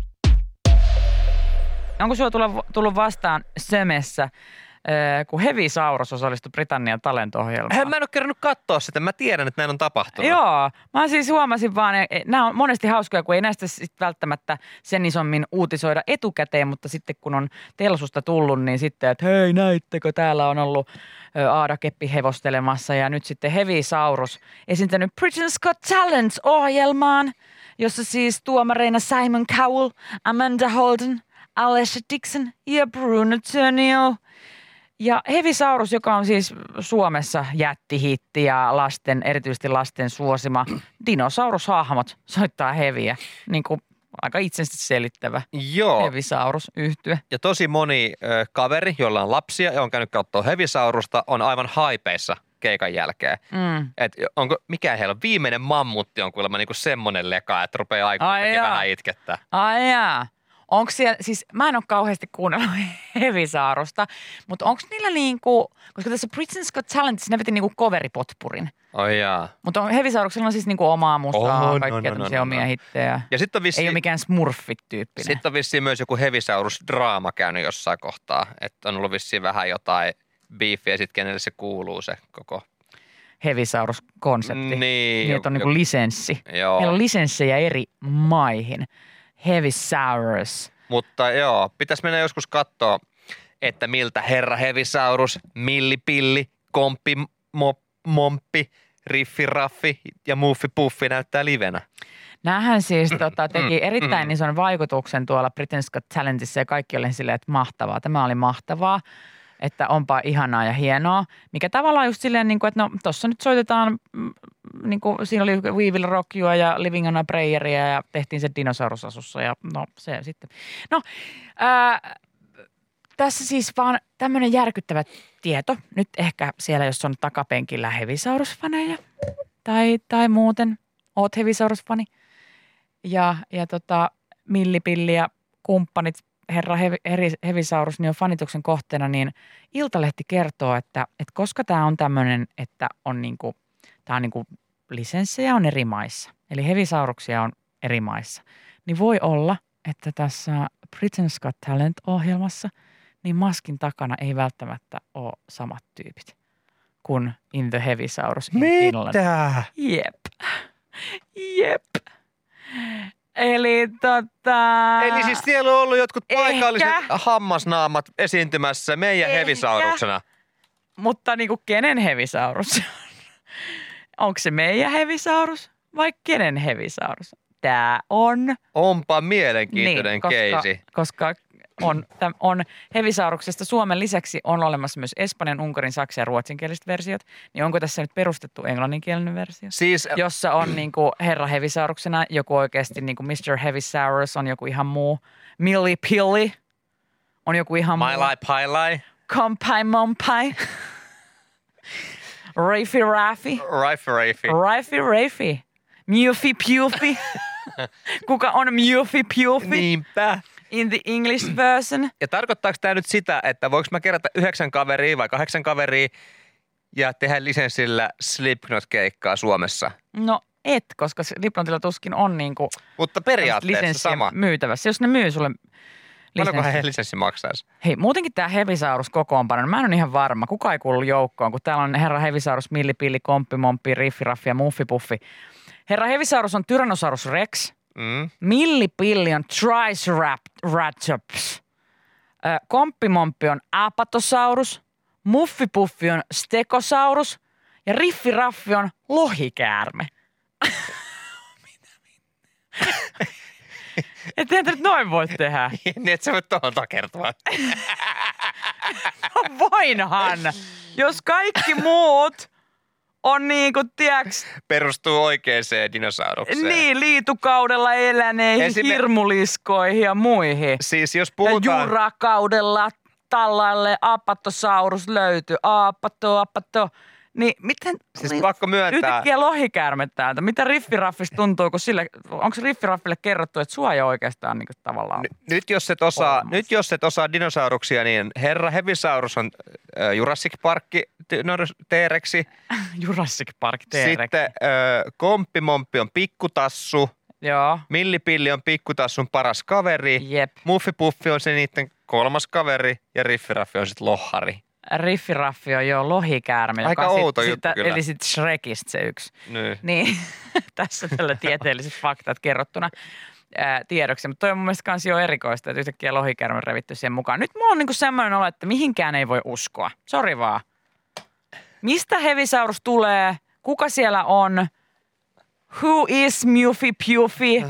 Onko sulla tullut, tullut vastaan Sömessä, äh, kun Hevisaurus osallistui Britannian talento-ohjelmaan? Mä en ole kerännyt katsoa sitä. Mä tiedän, että näin on tapahtunut. Joo, mä siis huomasin vaan, että nämä on monesti hauskoja, kun ei näistä sit välttämättä sen isommin uutisoida etukäteen, mutta sitten kun on telsusta tullut, niin sitten, että hei näittekö, täällä on ollut ö, Aada Keppi hevostelemassa ja nyt sitten Hevisaurus esiintynyt Britain's Got Talent-ohjelmaan, jossa siis tuomareina Simon Cowell, Amanda Holden, Alessia Dixon ja Bruno Turnio. Ja Hevisaurus, joka on siis Suomessa jättihitti ja lasten, erityisesti lasten suosima dinosaurushahmot soittaa heviä. Niin kuin aika itsensä selittävä Joo. Hevisaurus-yhtye. Ja tosi moni ö, kaveri, jolla on lapsia ja on käynyt katsoa Hevisaurusta, on aivan haipeissa keikan jälkeen. Mm. Et onko, mikä heillä on? Viimeinen mammutti on kuulemma niinku semmoinen leka, että rupeaa Ai aikuistakin jaa. vähän itkettää. Ai jaa. Onko siellä, siis mä en ole kauheasti kuunnellut Hevisaurusta, mutta onko niillä niinku, koska tässä Britain's Got Talentissa ne veti niinku coveripotpurin. Oi jaa. Mutta Hevisauruksella on siis niinku omaa musaa, On, kaikkia on, on, tämmöisiä on, omia on. hittejä. Ja sitten on Ei vissiin, ole mikään Smurfit-tyyppinen. sit on vissiin myös joku Hevisaurus-draama käynyt jossain kohtaa. Että on ollut vissiin vähän jotain beefiä sitten, kenelle se kuuluu se koko. Hevisaurus-konsepti. Niin. Niin, että on niinku lisenssi. Joo. Meillä on lisenssejä eri maihin. Hevisaurus. Mutta joo, pitäisi mennä joskus katsoa, että miltä herra Hevisaurus, millipilli, komppi, mop, momppi, Riffi Raffi ja Muffi Puffi näyttää livenä. Nämähän siis tota, teki erittäin ison vaikutuksen tuolla Britain's Got Talentissa ja kaikki oli silleen, että mahtavaa. Tämä oli mahtavaa, että onpa ihanaa ja hienoa. Mikä tavallaan just silleen, niin kuin, että no tuossa nyt soitetaan, niin kuin, siinä oli We Will Rock You ja Living on a Prayeria ja tehtiin se dinosaurusasussa ja no se sitten. No ää, tässä siis vaan tämmöinen järkyttävä tieto. Nyt ehkä siellä, jos on takapenkillä Hevisaurus-faneja tai, tai muuten oot Hevisaurus-fani. Ja, ja tota, Millipilli ja kumppanit, herra Hevi, Hevisaurus, niin on fanituksen kohteena, niin Iltalehti kertoo, että, että koska tämä on tämmöinen, että on niinku, tämä on niinku lisenssejä on eri maissa, eli Hevisauruksia on eri maissa, niin voi olla, että tässä Britain's Got Talent-ohjelmassa, niin maskin takana ei välttämättä ole samat tyypit kuin in the Hevisaurus in Finland. Mitä? Jep. Jep. Eli tota... Eli siis siellä on ollut jotkut Ehkä. paikalliset hammasnaamat esiintymässä meidän Ehkä. Hevisauruksena. Mutta niinku kenen Hevisaurus? Onko se meidän Hevisaurus vai kenen Hevisaurus? Tää on... Onpa mielenkiintoinen niin, koska, keisi. koska on, täm, on Hevisauruksesta Suomen lisäksi on olemassa myös Espanjan, Unkarin, Saksan ja ruotsinkieliset versiot. Niin onko tässä nyt perustettu englanninkielinen versio? Siis, Jossa on niinku herra Hevisauruksena joku oikeasti niinku mister Hevisaurus on joku ihan muu. Milli Pilli on joku ihan muu. My Lai Pai Lai. Kompai Mompai. Raffi Raffi. Riffi Raffi. Raffi Raffi. Mufi Pufi. Kuka on Mufi Pufi? Niinpä. In the English version. Ja tarkoittaako tämä nyt sitä, että voiko mä kerätä yhdeksän kaveria vai kahdeksan kaveria ja tehdä lisenssillä Slipknot-keikkaa Suomessa? No et, koska Slipknotilla tuskin on niinku Mutta periaatteessa lisenssiä sama. myytävässä. Jos ne myy sulle Paljonko lisenssi. he lisenssi maksaisi? Hei, muutenkin tämä Hevisaurus kokoonpano, mä en ole ihan varma. Kuka ei kuulu joukkoon, kun täällä on herra Hevisaurus, Millipilli, Komppi, Momppi, Riffi, Raffi ja Muffi, Puffi. Herra Hevisaurus on Tyrannosaurus Rex. Mm. Millipilli on Triceratops. Komppimomppi on Apatosaurus. Muffipuffi on Stegosaurus. Ja Riffiraffi on lohikäärme. Et eihän nyt noin voi tehdä. Niin, et sä voit tuohon takertua. No voinhan. Jos kaikki muut on niinku, tiiäks, Perustuu oikeaan dinosaurukseen. niin, liitukaudella eläneihin, Esime- hirmuliskoihin ja muihin. Siis jos Ja puhutaan... jurakaudella tallalle apatosaurus löytyi. Apato, apato. Niin miten... Siis niin, pakko myöntää... yhtäkkiä lohikäärme täältä. Mitä Riffiraffista tuntuu, kun sille... Onko Riffiraffille kerrottu, että suoja oikeastaan niin tavallaan... N- nyt, jos et osaa, olemassa. nyt jos et osaa dinosauruksia, niin herra Hevisaurus on äh, Jurassic Parkki T-Rexi. Jurassic Park T-Rex. Sitten äh, Komppimomppi on pikkutassu. Joo, Millipilli on pikkutassun paras kaveri. jep. Muffipuffi on se niiden kolmas kaveri ja Riffiraffi on sitten lohari. Riffiraffi on jo lohikäärme. Aika joka outo sit, juttu sitä, kyllä. Eli sitten Shrekistä se yksi. Niin. Niin, tässä tällä tieteelliset faktat kerrottuna ää, tiedoksi. Mutta toi on mun mielestä kans jo erikoista, että yhtäkkiä lohikäärme on revitty siihen mukaan. Nyt mulla on niinku semmoinen olo, että mihinkään ei voi uskoa. Sori vaan. Mistä Hevisaurus tulee? Kuka siellä on? Who is Muffy Puffy?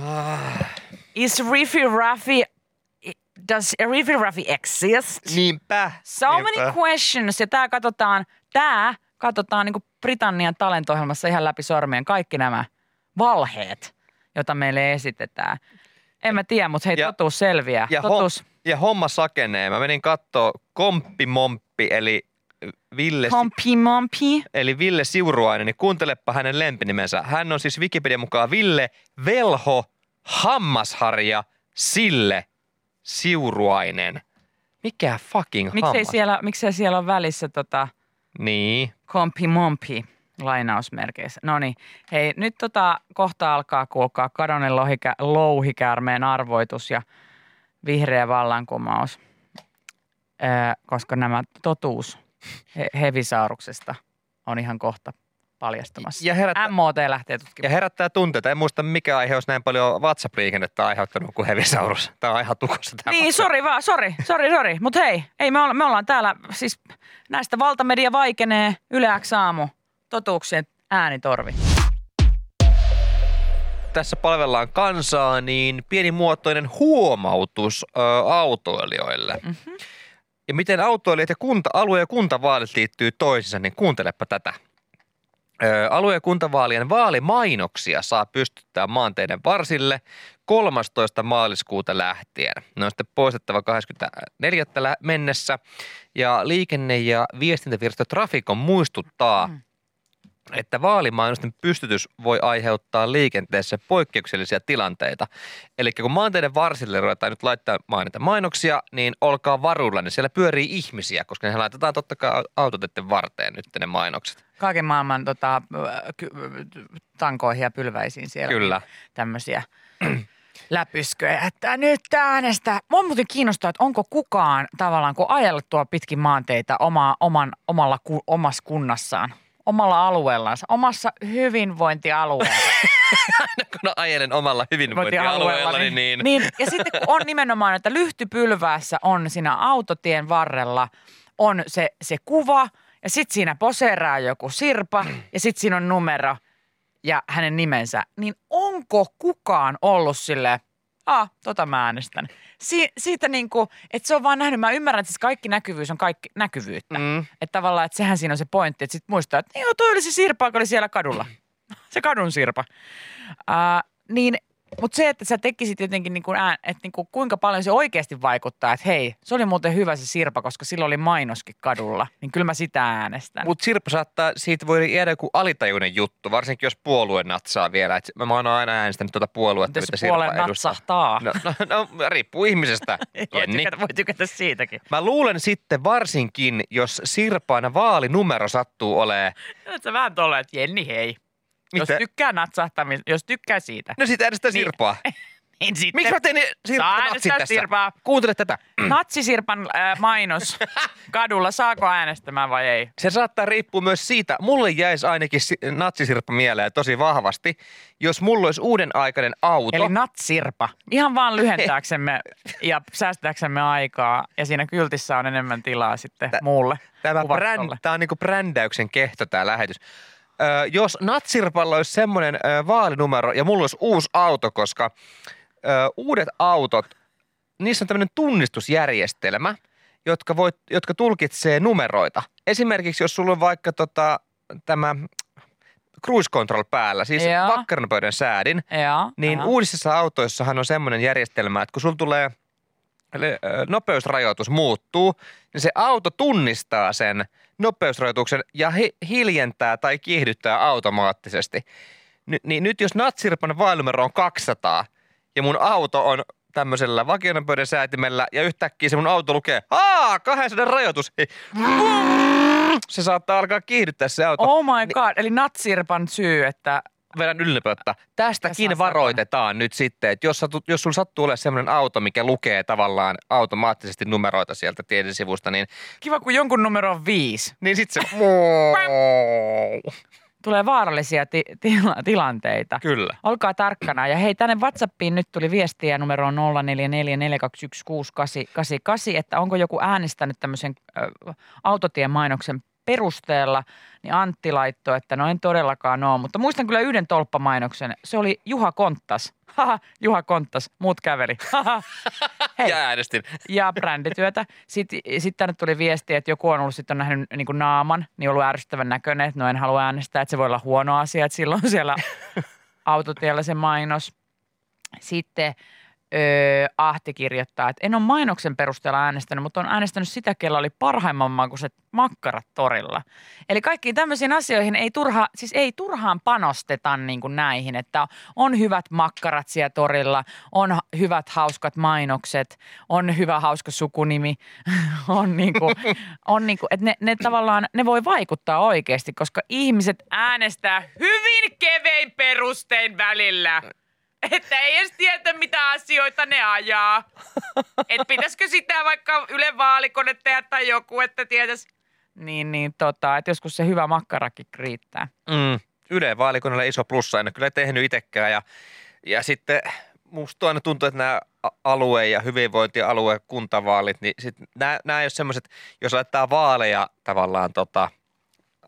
Is Riffy Raffy? Does Riffy Raffy exist? Niinpä. So niinpä. many questions. Ja tää katsotaan, tää katsotaan niinku Britannian talent-ohjelmassa ihan läpi sormien. Kaikki nämä valheet, joita meille esitetään. En mä tiedä, mutta hei, Ja- totuus selviää. Ja, Totuus. hom- ja homma sakenee. Mä menin kattoo Komppimomppi eli Ville, Kompi mompi. eli Ville Siuruainen, niin kuuntelepa hänen lempinimensä. Hän on siis Wikipedian mukaan Ville Velho Hammasharja Sille Siuruainen. Mikä fucking Miksei hammas? siellä, miksei siellä on välissä tota Niin. kompi mompi lainausmerkeissä? No niin, hei nyt tota kohta alkaa kuulkaa kadonneen lohikä, louhikäärmeen arvoitus ja vihreä vallankumous, öö, koska nämä totuus he, Hevisauruksesta on ihan kohta paljastumassa. Ja herättää, M O T lähtee ja tutkimaan. herättää tunteita. En muista, mikä aihe olisi näin paljon WhatsApp-liikennettä aiheuttanut kuin Hevisaurus. Tämä on ihan tukossa. Tämä Niin, sori vaan, sori, sori, sori. Mutta hei, ei me, olla, me ollaan täällä, siis näistä valtamedia vaikenee, Yle X aamu, totuuksien äänitorvi. Tässä palvellaan kansaa, niin pienimuotoinen huomautus ö, autoilijoille. Mm-hmm. Ja miten autoilijat ja kunta, alue- ja kuntavaalit liittyy toisiinsa, niin kuuntelepa tätä. Ö, alue- ja kuntavaalien vaalimainoksia saa pystyttää maanteiden varsille kolmastoista maaliskuuta lähtien. Ne on sitten poistettava kahdeskymmenesneljäs mennessä. Ja liikenne- ja viestintävirasto Traficom muistuttaa, mm. että vaalimainosten pystytys voi aiheuttaa liikenteessä poikkeuksellisia tilanteita. Eli kun maanteiden varsille ruvetaan nyt laittaa mainita mainoksia, niin olkaa varuilla, niin siellä pyörii ihmisiä, koska ne laitetaan totta kai autoteiden varteen nyt ne mainokset. Kaiken maailman tota, ky- tankoihin ja pylväisiin siellä. Kyllä. Tämmöisiä läpysköjä, että nyt äänestää. Mua muuten kiinnostaa, että onko kukaan tavallaan, kun ajellut tuo pitkin maanteita oma, oman, omalla, omassa kunnassaan, omalla alueellansa, omassa hyvinvointialueella. Kun ajelen omalla hyvinvointialueella, niin, niin. niin. Ja sitten kun on nimenomaan, että lyhtypylväässä on siinä autotien varrella, on se, se kuva, ja sitten siinä poseeraa joku Sirpa, ja sitten siinä on numero ja hänen nimensä. Niin onko kukaan ollut silleen, ah, tota mä äänestän. Si- siitä niin kuin, että se on vaan nähnyt, mä ymmärrän, että siis kaikki näkyvyys on kaikki näkyvyyttä. Mm. Että tavallaan, että sehän siinä on se pointti, että sitten muistaa, että joo, toi oli se Sirpa, joka oli siellä kadulla. Se kadun Sirpa. Uh, niin, mutta se, että sä tekisit jotenkin, niin kuin ään, että niin kuin kuinka paljon se oikeasti vaikuttaa, että hei, se oli muuten hyvä se Sirpa, koska sillä oli mainoskin kadulla, niin kyllä mä sitä äänestän. Mutta Sirpa saattaa, siitä voi jäädä joku alitajuinen juttu, varsinkin jos puolue natsaa vielä. Et mä oon aina äänestänyt tuota puoluetta, mitä Sirpa puolue natsahtaa? No, no, no, riippuu ihmisestä, voi, Jenni. tykätä, voi tykätä siitäkin. Mä luulen sitten varsinkin, jos Sirpan vaalinumero sattuu olemaan. Olet sä vähän tolleen, että Jenni hei. Jos Mitä? tykkää natsahtamista, jos tykkää siitä. No sit äänestää Niin. Sirpaa. Niin sitten. Miksi mä tein Sirpa Saa natsit äänestää tässä? Sirpaa. Kuuntele tätä. Natsisirpan äh, mainos kadulla, saako äänestämään vai ei? Se saattaa riippua myös siitä, mulle jäisi ainakin si- natsisirppa mieleen tosi vahvasti, jos mulla olisi uuden aikainen auto. Eli natsirpa. Ihan vaan lyhentääksemme ja säästääksemme aikaa. Ja siinä kyltissä on enemmän tilaa sitten Tä, muulle Tämä, kuvastolle. brand, tämä on niin kuin brändäyksen kehto tämä lähetys. Ö, jos natsirpalla olisi semmoinen ö, vaalinumero ja mulla olisi uusi auto, koska ö, uudet autot, niissä on tämmöinen tunnistusjärjestelmä, jotka, voit, jotka tulkitsee numeroita. Esimerkiksi jos sulla on vaikka tota, tämä cruise control päällä, siis vakkaranpöydän säädin, Joo, niin aha. uudisissa autoissahan on semmoinen järjestelmä, että kun sulla tulee nopeusrajoitus muuttuu, niin se auto tunnistaa sen nopeusrajoituksen ja hi- hiljentää tai kiihdyttää automaattisesti. Ny- niin nyt jos natsirpan vaalinumero on kaksisataa ja mun auto on tämmöisellä vakionopeuden säätimellä ja yhtäkkiä se mun auto lukee, aa, kaksisataa rajoitus. Se saattaa alkaa kiihdyttää se auto. Oh my god, eli natsirpan syy, että Vedän ylinopeutta. Tästäkin varoitetaan nyt sitten, että jos, sattu, jos sulla sattuu olemaan sellainen auto, mikä lukee tavallaan automaattisesti numeroita sieltä tiedesivusta, niin kiva, kun jonkun numero on viisi. niin sitten se Tulee vaarallisia ti- tila- tilanteita. Kyllä. Olkaa tarkkana. Ja hei, tänne WhatsAppiin nyt tuli viestiä numeroon nolla neljä neljä neljä kaksi yksi kuusi kahdeksan kahdeksan kahdeksan, että onko joku äänestänyt tämmöisen ö, autotien mainoksen perusteella, niin Antti laittoi, että no en todellakaan ole, mutta muistan kyllä yhden tolppamainoksen. Se oli Juha Konttas. Haha, Juha Konttas, muut käveli. Haha. Hei. Ja äänestin. Ja brändityötä. Sitten, sitten tänne tuli viesti, että joku on ollut sitten on nähnyt niin kuin naaman, niin ollut ärsyttävän näköinen, että no en halua äänestää, että se voi olla huono asia, että silloin siellä autotiellä se mainos. Sitten öö, Ahti kirjoittaa, että en ole mainoksen perusteella äänestänyt, mutta on äänestänyt sitä, kellä oli parhaimman makuiset makkarat torilla. Eli kaikkiin tämmöisiin asioihin ei, turha, siis ei turhaan panosteta niin kuin näihin, että on hyvät makkarat siellä torilla, on hyvät hauskat mainokset, on hyvä hauska sukunimi, on niin kuin, on niin kuin, että ne, ne tavallaan, ne voi vaikuttaa oikeasti, koska ihmiset äänestää hyvin kevein perustein välillä. Että ei edes tiedä, mitä asioita ne ajaa. Että pitäisikö sitä vaikka Yle Vaalikone tehdä tai joku, että tietäisi. Niin, niin tota, että joskus se hyvä makkarakin riittää. Mm. Yle Vaalikoneella iso plussa, en ole kyllä tehnyt itsekään. Ja, ja sitten musta aina tuntuu, että nämä alue- ja hyvinvointialue- kuntavaalit, niin sit nämä, nämä ei ole semmoiset, jos laittaa vaaleja tavallaan tota,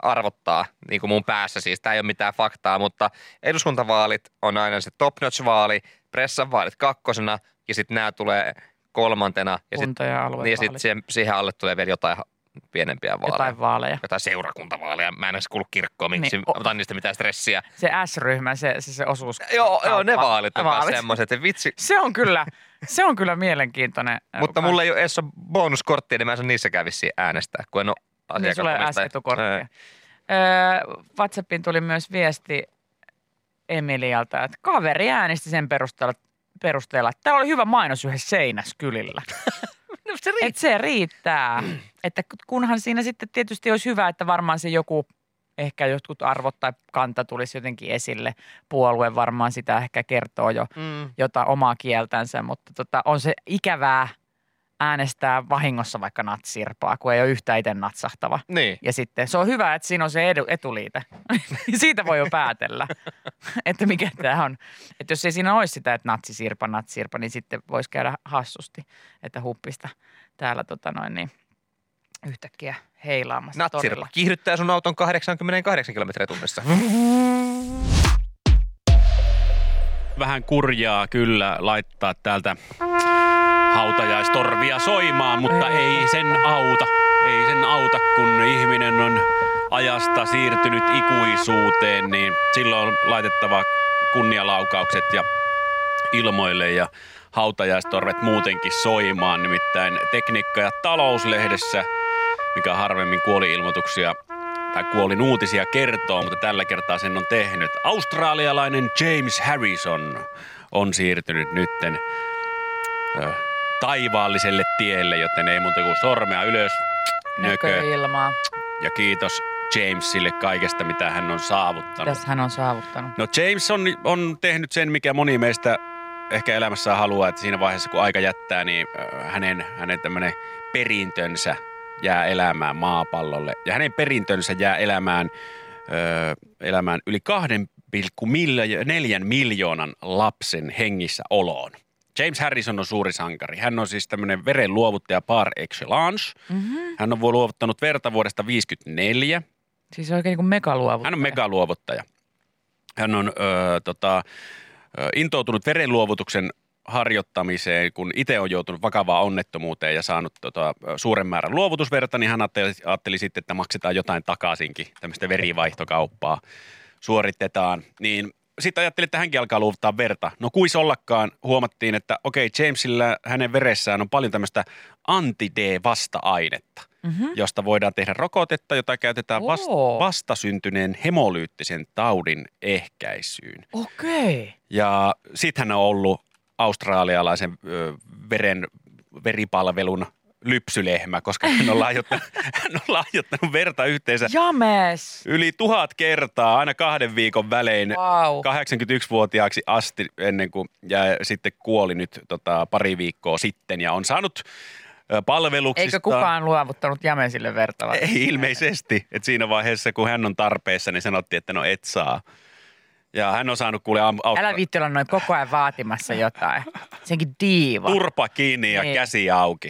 arvottaa niin kuin mun päässä. Siis tämä ei ole mitään faktaa, mutta eduskuntavaalit on aina se top notch vaali, pressan vaalit kakkosena ja sitten nämä tulee kolmantena. Ja Kunta- ja sitten niin sit siihen, siihen alle tulee vielä jotain pienempiä vaaleja. Jotain vaaleja. Jotain seurakuntavaaleja. Mä en edes kuulu kirkkoon, miksi Niin, niin, otan niistä mitään stressiä. Se S-ryhmä, se, se, se osuus. Joo, joo, ne vaalit on vaalit. semmoiset, että vitsi. Se on kyllä, se on kyllä mielenkiintoinen. Mutta mulla ei ole edes ole bonuskorttia, niin mä en saa niissäkään vissiin äänestää, kun en ole Niin sulla ei ole asiakasomistaja. S-etukorttia. Öö, WhatsAppiin tuli myös viesti Emilialta, että kaveri äänesti sen perusteella, perusteella että täällä oli hyvä mainos yhdessä seinässä kylillä. No, se riittää. Että se riittää. Että kunhan siinä sitten tietysti olisi hyvä, että varmaan se joku, ehkä jotkut arvot tai kanta tulisi jotenkin esille. Puolue varmaan sitä ehkä kertoo jo Mm. jotain omaa kieltänsä, mutta tota, on se ikävää äänestää vahingossa vaikka natsirpaa, kun ei ole yhtään itse natsahtava. Niin. Ja sitten se on hyvä, että siinä on se edu, etuliite. Siitä voi jo päätellä, että mikä tämä on. Että jos ei siinä olisi sitä, että natsisirpa, natsirpa, niin sitten voisi käydä hassusti, että huppista täällä tota noin niin yhtäkkiä heilaamassa Natsirpa torilla. kiihdyttää sun auton kahdeksankymmentäkahdeksan kilometriä tunnissa. Vähän kurjaa kyllä laittaa täältä hautajaistorvia soimaan, mutta ei sen auta. Ei sen auta, kun ihminen on ajasta siirtynyt ikuisuuteen, niin silloin on laitettava kunnialaukaukset ja ilmoille ja hautajaistorvet muutenkin soimaan. Nimittäin Tekniikka- ja talouslehdessä, mikä harvemmin kuoli-ilmoituksia tai kuolin uutisia kertoo, mutta tällä kertaa sen on tehnyt. Australialainen James Harrison on siirtynyt nytten ö, taivaalliselle tielle, joten ei muuta kuin sormea ylös, nökö. Ilmaa. Ja kiitos Jamesille kaikesta, mitä hän on saavuttanut. Tässä hän on saavuttanut. No James on, on tehnyt sen, mikä moni meistä ehkä elämässään haluaa, että siinä vaiheessa kun aika jättää, niin äh, hänen, hänen tämmöinen perintönsä jää elämään maapallolle. Ja hänen perintönsä jää elämään, ö, elämään yli kahden pilkku neljän miljoonan lapsen hengissä oloon. James Harrison on suuri sankari. Hän on siis tämmöinen verenluovuttaja par excellence. Mm-hmm. Hän on luovuttanut verta vuodesta viisikymmentäneljä. Siis oikein niin kuin megaluovuttaja. Hän on megaluovuttaja. Hän on ö, tota, ö, intoutunut verenluovutuksen harjoittamiseen, kun itse on joutunut vakavaan onnettomuuteen ja saanut tota, suuren määrän luovutusverta, niin hän ajatteli, ajatteli sitten, että maksetaan jotain takaisinkin, tämmöistä verivaihtokauppaa suoritetaan. Niin sitten ajattelin, että hänkin alkaa luovuttaa verta. No kuis ollakaan, huomattiin, että okei, Jamesillä hänen veressään on paljon tämmöistä anti-D-vasta-ainetta, mm-hmm. josta voidaan tehdä rokotetta, jota käytetään vast, Oo. vastasyntyneen hemolyyttisen taudin ehkäisyyn. Okei. Ja sitten hän on ollut australialaisen ö, veren, veripalvelun lypsylehmä, koska hän on lahjoittanut, hän on lahjoittanut verta yhteensä James. yli tuhat kertaa aina kahden viikon välein Wow. kahdeksankymmentäyksivuotiaaksi asti ennen kuin ja sitten kuoli nyt tota, pari viikkoa sitten ja on saanut ö, palveluksista. Eikö kukaan luovuttanut Jamesille verta? vai? Ei ilmeisesti, että siinä vaiheessa kun hän on tarpeessa, niin sanottiin, että no et saa. Ja hän on saanut kuule auttaa. Älä viitti olla noin koko ajan vaatimassa jotain. Senkin diiva. Turpa kiinni ja Niin. käsi auki.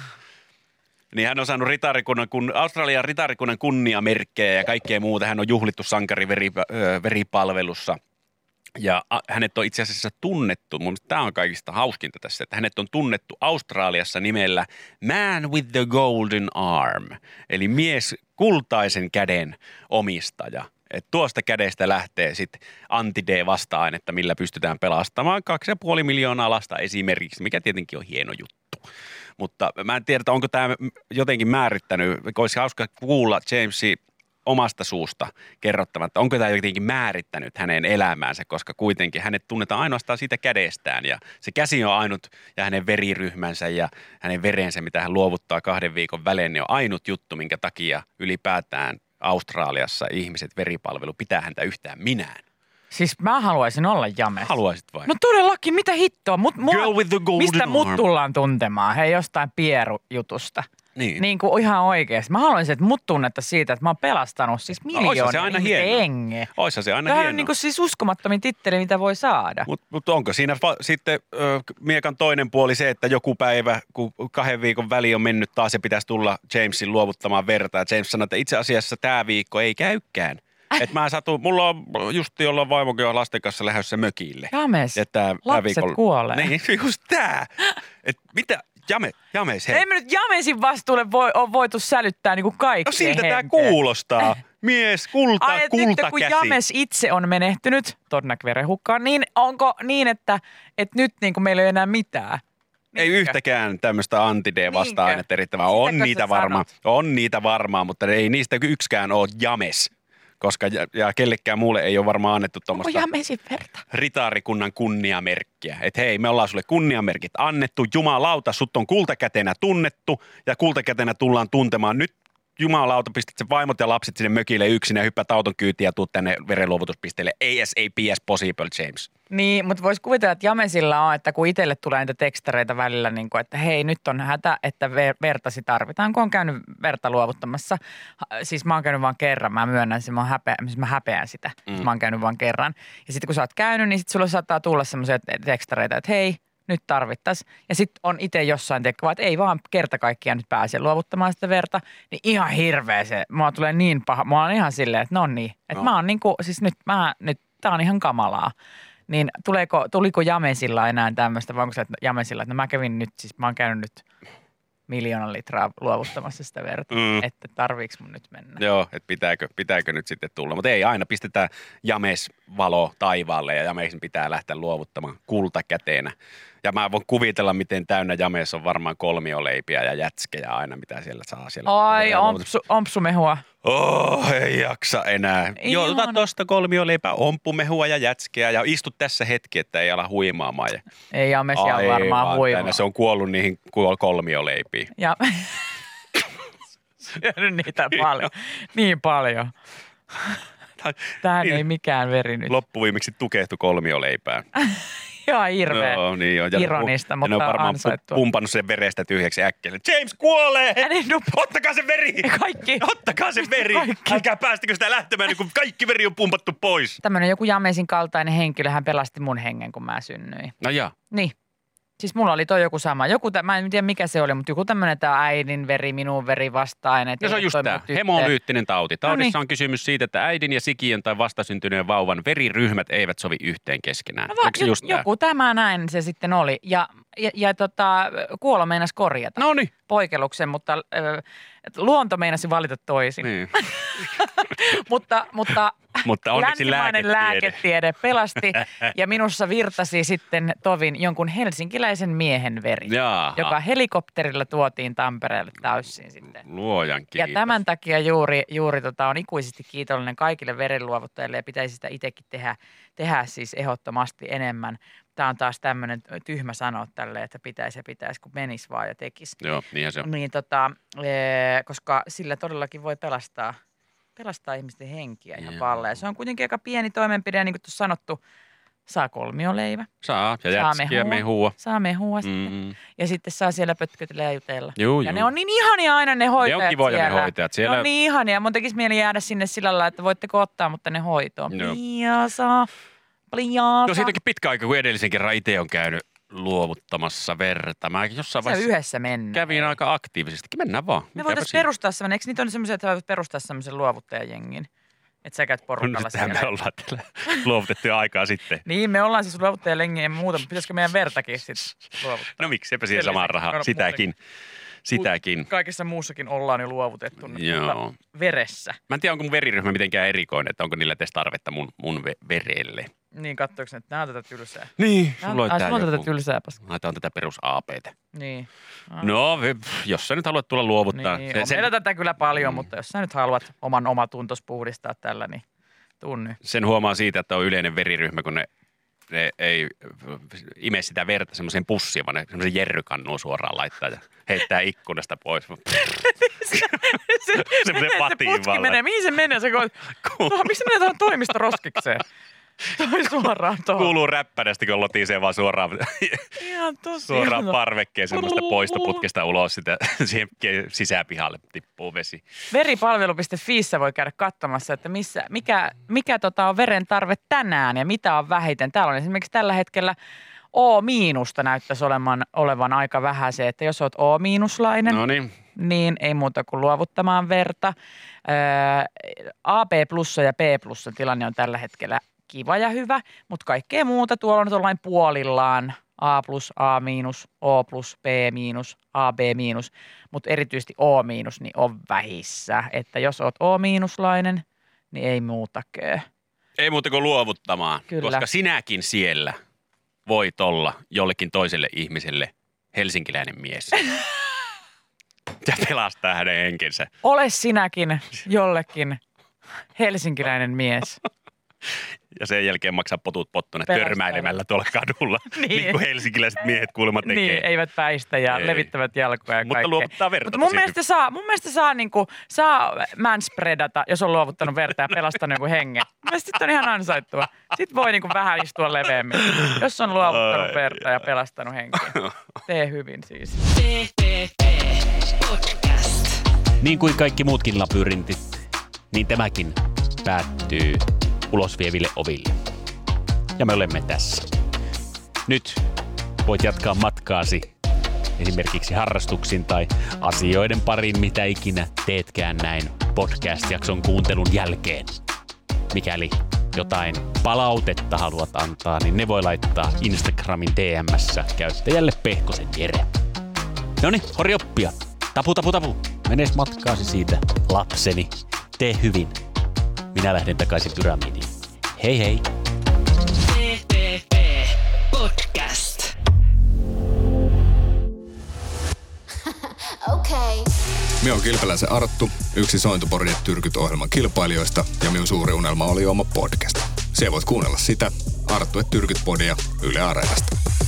Niin hän on saanut ritarikunnan, kun Australian ritarikunnan kunniamerkkejä ja kaikkea muuta. Hän on juhlittu sankari veri, ö, veripalvelussa. Ja a, hänet on itse asiassa tunnettu, mun mielestä tämä on kaikista hauskinta tässä, että hänet on tunnettu Australiassa nimellä Man with the Golden Arm, eli mies kultaisen käden omistaja. Et tuosta kädestä lähtee sitten anti-D-vasta-ainetta, millä pystytään pelastamaan kaksi ja puoli miljoonaa lasta esimerkiksi, mikä tietenkin on hieno juttu. Mutta mä en tiedä, onko tämä jotenkin määrittänyt, olisi hauska kuulla Jamesin omasta suusta kerrottavan, että onko tämä jotenkin määrittänyt hänen elämäänsä, koska kuitenkin hänet tunnetaan ainoastaan siitä kädestään ja se käsi on ainut ja hänen veriryhmänsä ja hänen verensä, mitä hän luovuttaa kahden viikon välein, niin on ainut juttu, minkä takia ylipäätään Australiassa ihmiset veripalvelu pitää häntä yhtään minään. Siis mä haluaisin olla James. Haluaisit vai? No todellakin, mitä hittoa? Mut, mua, Girl with the golden mistä mut arm. tullaan tuntemaan? Hei, jostain pierujutusta. Niin. Niin kuin ihan oikeasti. Mä haluaisin, että mut tunnettaisiin siitä, että mä oon pelastanut siis No, oishan se miljoonan aina ihmisten hienoa. hengeä. Oissa se aina Tämä on hienoa. niin kuin siis uskomattomin titteli, mitä voi saada. Mutta mut onko siinä va- sitten ö, miekan toinen puoli se, että joku päivä, kun kahden viikon väli on mennyt taas ja pitäisi tulla Jamesin luovuttamaan verta. Ja James sanoi, että itse asiassa tämä viikko ei käykään. Että mä satun, mulla on just jollain vaimokin on lasten kanssa lähdössä mökille. James, Ja tää- tää lapset viikolla- kuolee. Niin, just tää. Että mitä, Jame, James, hei. Ei me nyt Jamesin vastuulle voi, on voitu sälyttää niin kuin kaikkien No siltä tää henkeä. kuulostaa. Mies, kulta, Ai, et nyt kultakäsi. kun James itse on menehtynyt, todennäköisesti verenhukkaan, niin onko niin, että, että nyt niin kuin meillä ei ole enää mitään? Ei Niinkö? yhtäkään tämmöistä anti-D-vasta-ainetta erittävää. On Sitäkö niitä sä varmaan, sanot? on niitä varmaan, mutta ei niistä yksikään ole James. Koska ja, ja kellekään muulle ei ole varmaan annettu Onko tuommoista Jamesin verta? ritaarikunnan kunniamerkkiä. Että hei, me ollaan sulle kunniamerkit annettu. Jumalauta, sut on kultakätenä tunnettu ja kultakätenä tullaan tuntemaan. Nyt jumalauta, pistät sen vaimot ja lapset sinne mökille yksin ja hyppäät auton kyytiin ja tuut tänne verenluovutuspisteelle. A S A P as possible, James. Niin, mutta voisi kuvitella, että Jamesilla on, että kun itselle tulee niitä tekstareita välillä, niin kuin, että hei, nyt on hätä, että ver- vertasi tarvitaan, kun on käynyt verta luovuttamassa. Ha- Siis mä oon käynyt vain kerran, mä myönnän sen, mä, häpeä, siis mä häpeän sitä, mm. mä oon käynyt vain kerran. Ja sitten kun sä oot käynyt, niin sitten sulla saattaa tulla semmoisia tekstareita, että hei, nyt tarvittaisiin. Ja sitten on itse jossain tekevä, että ei vaan kerta kaikkiaan nyt pääse luovuttamaan sitä verta. Niin ihan hirveä se. Mua tulee niin paha. Mua on ihan silleen, että no niin. Että No. mä oon niinku, siis nyt mä, nyt tää on ihan kamalaa. Niin tuleeko, tuliko Jamesilla enää tämmöistä, vai onko se, että Jamesilla, että no mä kävin nyt, siis mä oon käynyt nyt miljoonan litraa luovuttamassa sitä verta, Mm. että tarviiks mun nyt mennä. Joo, että pitääkö, pitääkö nyt sitten tulla. Mutta ei, aina pistetään James valo taivaalle ja Jamesin pitää lähteä luovuttamaan kultakäteenä. Ja mä voin kuvitella, miten täynnä James on varmaan kolmioleipiä ja jätskejä aina, mitä siellä saa siellä. Ai, ompsu, ompsumehua. Oh, ei jaksa enää. Ei Joo, ota ihana. tosta kolmioleipää, omppumehua ja jätskeä ja istu tässä hetki, että ei ala huimaamaan. Ja Ei Jamesia on aivan varmaan huimaa. täynnä. Se on kuollut niihin kuol- kolmioleipiin. Ja syönyt niitä paljon. Niin paljon. Tähän Niin. ei mikään veri nyt. Loppuviimeksi tukehtui kolmioleipään. Ihan hirveä. Joo, niin joo. Ja Ironista, ja mutta ne on varmaan ansaittua. pu- pumpannut sen verestä tyhjäksi äkkiä. James kuolee! Älä nyt Ottakaa se veri! kaikki. Ottakaa se veri! Kaikki. Älkää päästikö sitä lähtemään, niin kun kaikki veri on pumpattu pois. Tämmöinen joku Jamesin kaltainen henkilö, hän pelasti mun hengen, kun mä synnyin. No joo. Niin. Siis mulla oli toi joku sama. Joku, tä- mä en tiedä mikä se oli, mutta joku tämmöinen tämä äidin veri, minun veri vastaan. No se on just tämä hemolyyttinen tauti. Taudissa No niin. on kysymys siitä, että äidin ja sikiön tai vastasyntyneen vauvan veriryhmät eivät sovi yhteen keskenään. No, va- Eikö se just tää? joku tämä näin se sitten oli. Ja, ja, ja tota, kuolo meinasi korjata No niin. poikelluksen, mutta ö, luonto meinasi valita toisin. niin. mutta, mutta Mutta onneksi länsimainen lääketiede. lääketiede pelasti ja minussa virtasi sitten tovin jonkun helsinkiläisen miehen veri, Jaaha. joka helikopterilla tuotiin Tampereelle täysin sitten. Luojan kiitos. Ja tämän takia juuri, juuri tota, on ikuisesti kiitollinen kaikille verenluovuttajille ja pitäisi sitä itsekin tehdä, tehdä siis ehdottomasti enemmän. Tämä on taas tämmöinen tyhmä sanoa tälle, että pitäisi ja pitäisi, kun menisi vaan ja tekisi. Joo, niinhän se on. Niin tota, ee, koska sillä todellakin voi pelastaa, pelastaa ihmisten henkiä ihan Joo. paljon. Se on kuitenkin aika pieni toimenpide, niin kuin tuossa sanottu, saa kolmioleivä, Saa, ja Saa jätskiä, mehua. mehua. saa mehua sitten Mm. ja sitten saa siellä pötkötellä ja jutella. Juu, Ja juu. ne on niin ihania aina ne Ne hoitajat on kivoja siellä. ne hoitajat. Siellä... Ne on niin ihania. Mun tekisi mieli jäädä sinne sillä lailla, että voitteko ottaa, mutta ne hoitoon. Joo. Pliasa, pliasa. No siitäkin pitkä aika, kun edellisen kerran itse on käynyt luovuttamassa verta. Mä jossain Se vaiheessa yhdessä mennä. kävin aika aktiivisestikin. Mennään vaan. Me Mikäpä voitaisiin siinä? perustaa sellainen, eikö niitä ole semmoisia, että voit perustaa semmoisen luovuttajajengin? Että sä käyt No porukalla nythän me siellä. ollaan täällä luovutettu jo aikaa sitten. Niin, me ollaan siis luovuttajajengi ja muuta, mutta pitäisikö meidän vertakin sitten luovuttaa? No miksi, eipä siihen Kyllä, samaan se- rahaa. no, Sitäkin. Sitäkin. Kaikessa muussakin ollaan jo luovutettu nyt, Joo. mutta veressä. Mä en tiedä, onko mun veriryhmä mitenkään erikoinen, että onko niillä edes tarvetta mun, mun ve- verelle. Niin, katsoiko ne, että nämä on tätä tylsää. Niin, Nää sulla on ai, tää sulla on tätä joku. tylsää paska. Laitetaan tätä perus A P:tä. Niin. Ah. No, ve- pff, jos sä nyt haluat tulla luovuttaa. Niin, se- on sen, meillä tätä kyllä paljon, Mm. mutta jos sä nyt haluat oman omatuntos puhdistaa tällä, niin tuu nyt. sen huomaa siitä, että on yleinen veriryhmä, kun ne, ne ei ime sitä verta semmoiseen pussiin, vaan ne semmoisen jerrykannuun suoraan laittaa ja heittää ikkunasta pois. se, Semmoisen menee, se patiin putki vallan. menee, mihin se menee? Se, ko- tuohon, miksi se menee tuohon toimistoroskikseen? Toi suoraan tuohon. Kuuluu räppänästi, kun lotisee vaan suoraan, Ihan tosi. suoraan parvekkeen semmoista poistoputkesta ulos sitä, siihen sisäpihalle tippuu vesi. Veripalvelu piste fiissä voi käydä katsomassa, että missä, mikä, mikä tota on veren tarve tänään ja mitä on vähiten. Täällä on esimerkiksi tällä hetkellä O-miinusta näyttäisi olevan, olevan aika vähän se, että jos olet O-miinuslainen, No niin. niin ei muuta kuin luovuttamaan verta. Öö, A B plussa ja B plussa tilanne on tällä hetkellä kiva ja hyvä, mutta kaikkea muuta tuolla on tuollain puolillaan. A plus, A miinus, O plus, B miinus, A B miinus, mutta erityisesti O miinus niin on vähissä. Että jos oot O miinuslainen, niin ei muuta köö. Ei muuta kuin luovuttamaan, Kyllä. koska sinäkin siellä voit olla jollekin toiselle ihmiselle helsinkiläinen mies. Ja pelastaa hänen henkensä. Ole sinäkin jollekin helsinkiläinen mies. Ja sen jälkeen maksaa potut pottuna Pelastaa. törmäilemällä tuolla kadulla. Niin. Niin kuin helsinkiläiset miehet kuulemma tekee. Niin, eivät väistä ja Ei. levittävät jalkoja ja Mutta kaikkea. luovuttaa verta Mutta mun tosi mielestä saa, mun mielestä saa, niinku, saa manspreadata, jos on luovuttanut verta ja pelastanut jonkun hengen. Mielestäni sit on ihan ansaittua. Sitten voi niinku vähän istua leveämmin, jos on luovuttanut Ai. verta ja pelastanut hengen. Tee hyvin siis. Niin kuin kaikki muutkin labyrintit, niin tämäkin päättyy ulosvieville oville. Ja me olemme tässä. Nyt voit jatkaa matkaasi esimerkiksi harrastuksin tai asioiden pariin, mitä ikinä teetkään näin podcast-jakson kuuntelun jälkeen. Mikäli jotain palautetta haluat antaa, niin ne voi laittaa Instagramin D M:ssä käyttäjälle Pehkosen Jere. Noniin, hori oppia. Tapu, tapu, tapu. Menes matkaasi siitä, lapseni. Tee hyvin. Minä lähden takaisin pyramidiin. Hei hei. Podcast. Okay. Minä on Kilpeläisen Arttu, yksi Sointuporien Tyrkyt-ohjelman kilpailijoista, ja minun suuri unelma oli oma podcast. Siellä voit kuunnella sitä, Arttu et Tyrkyt-podia Yle Areenasta.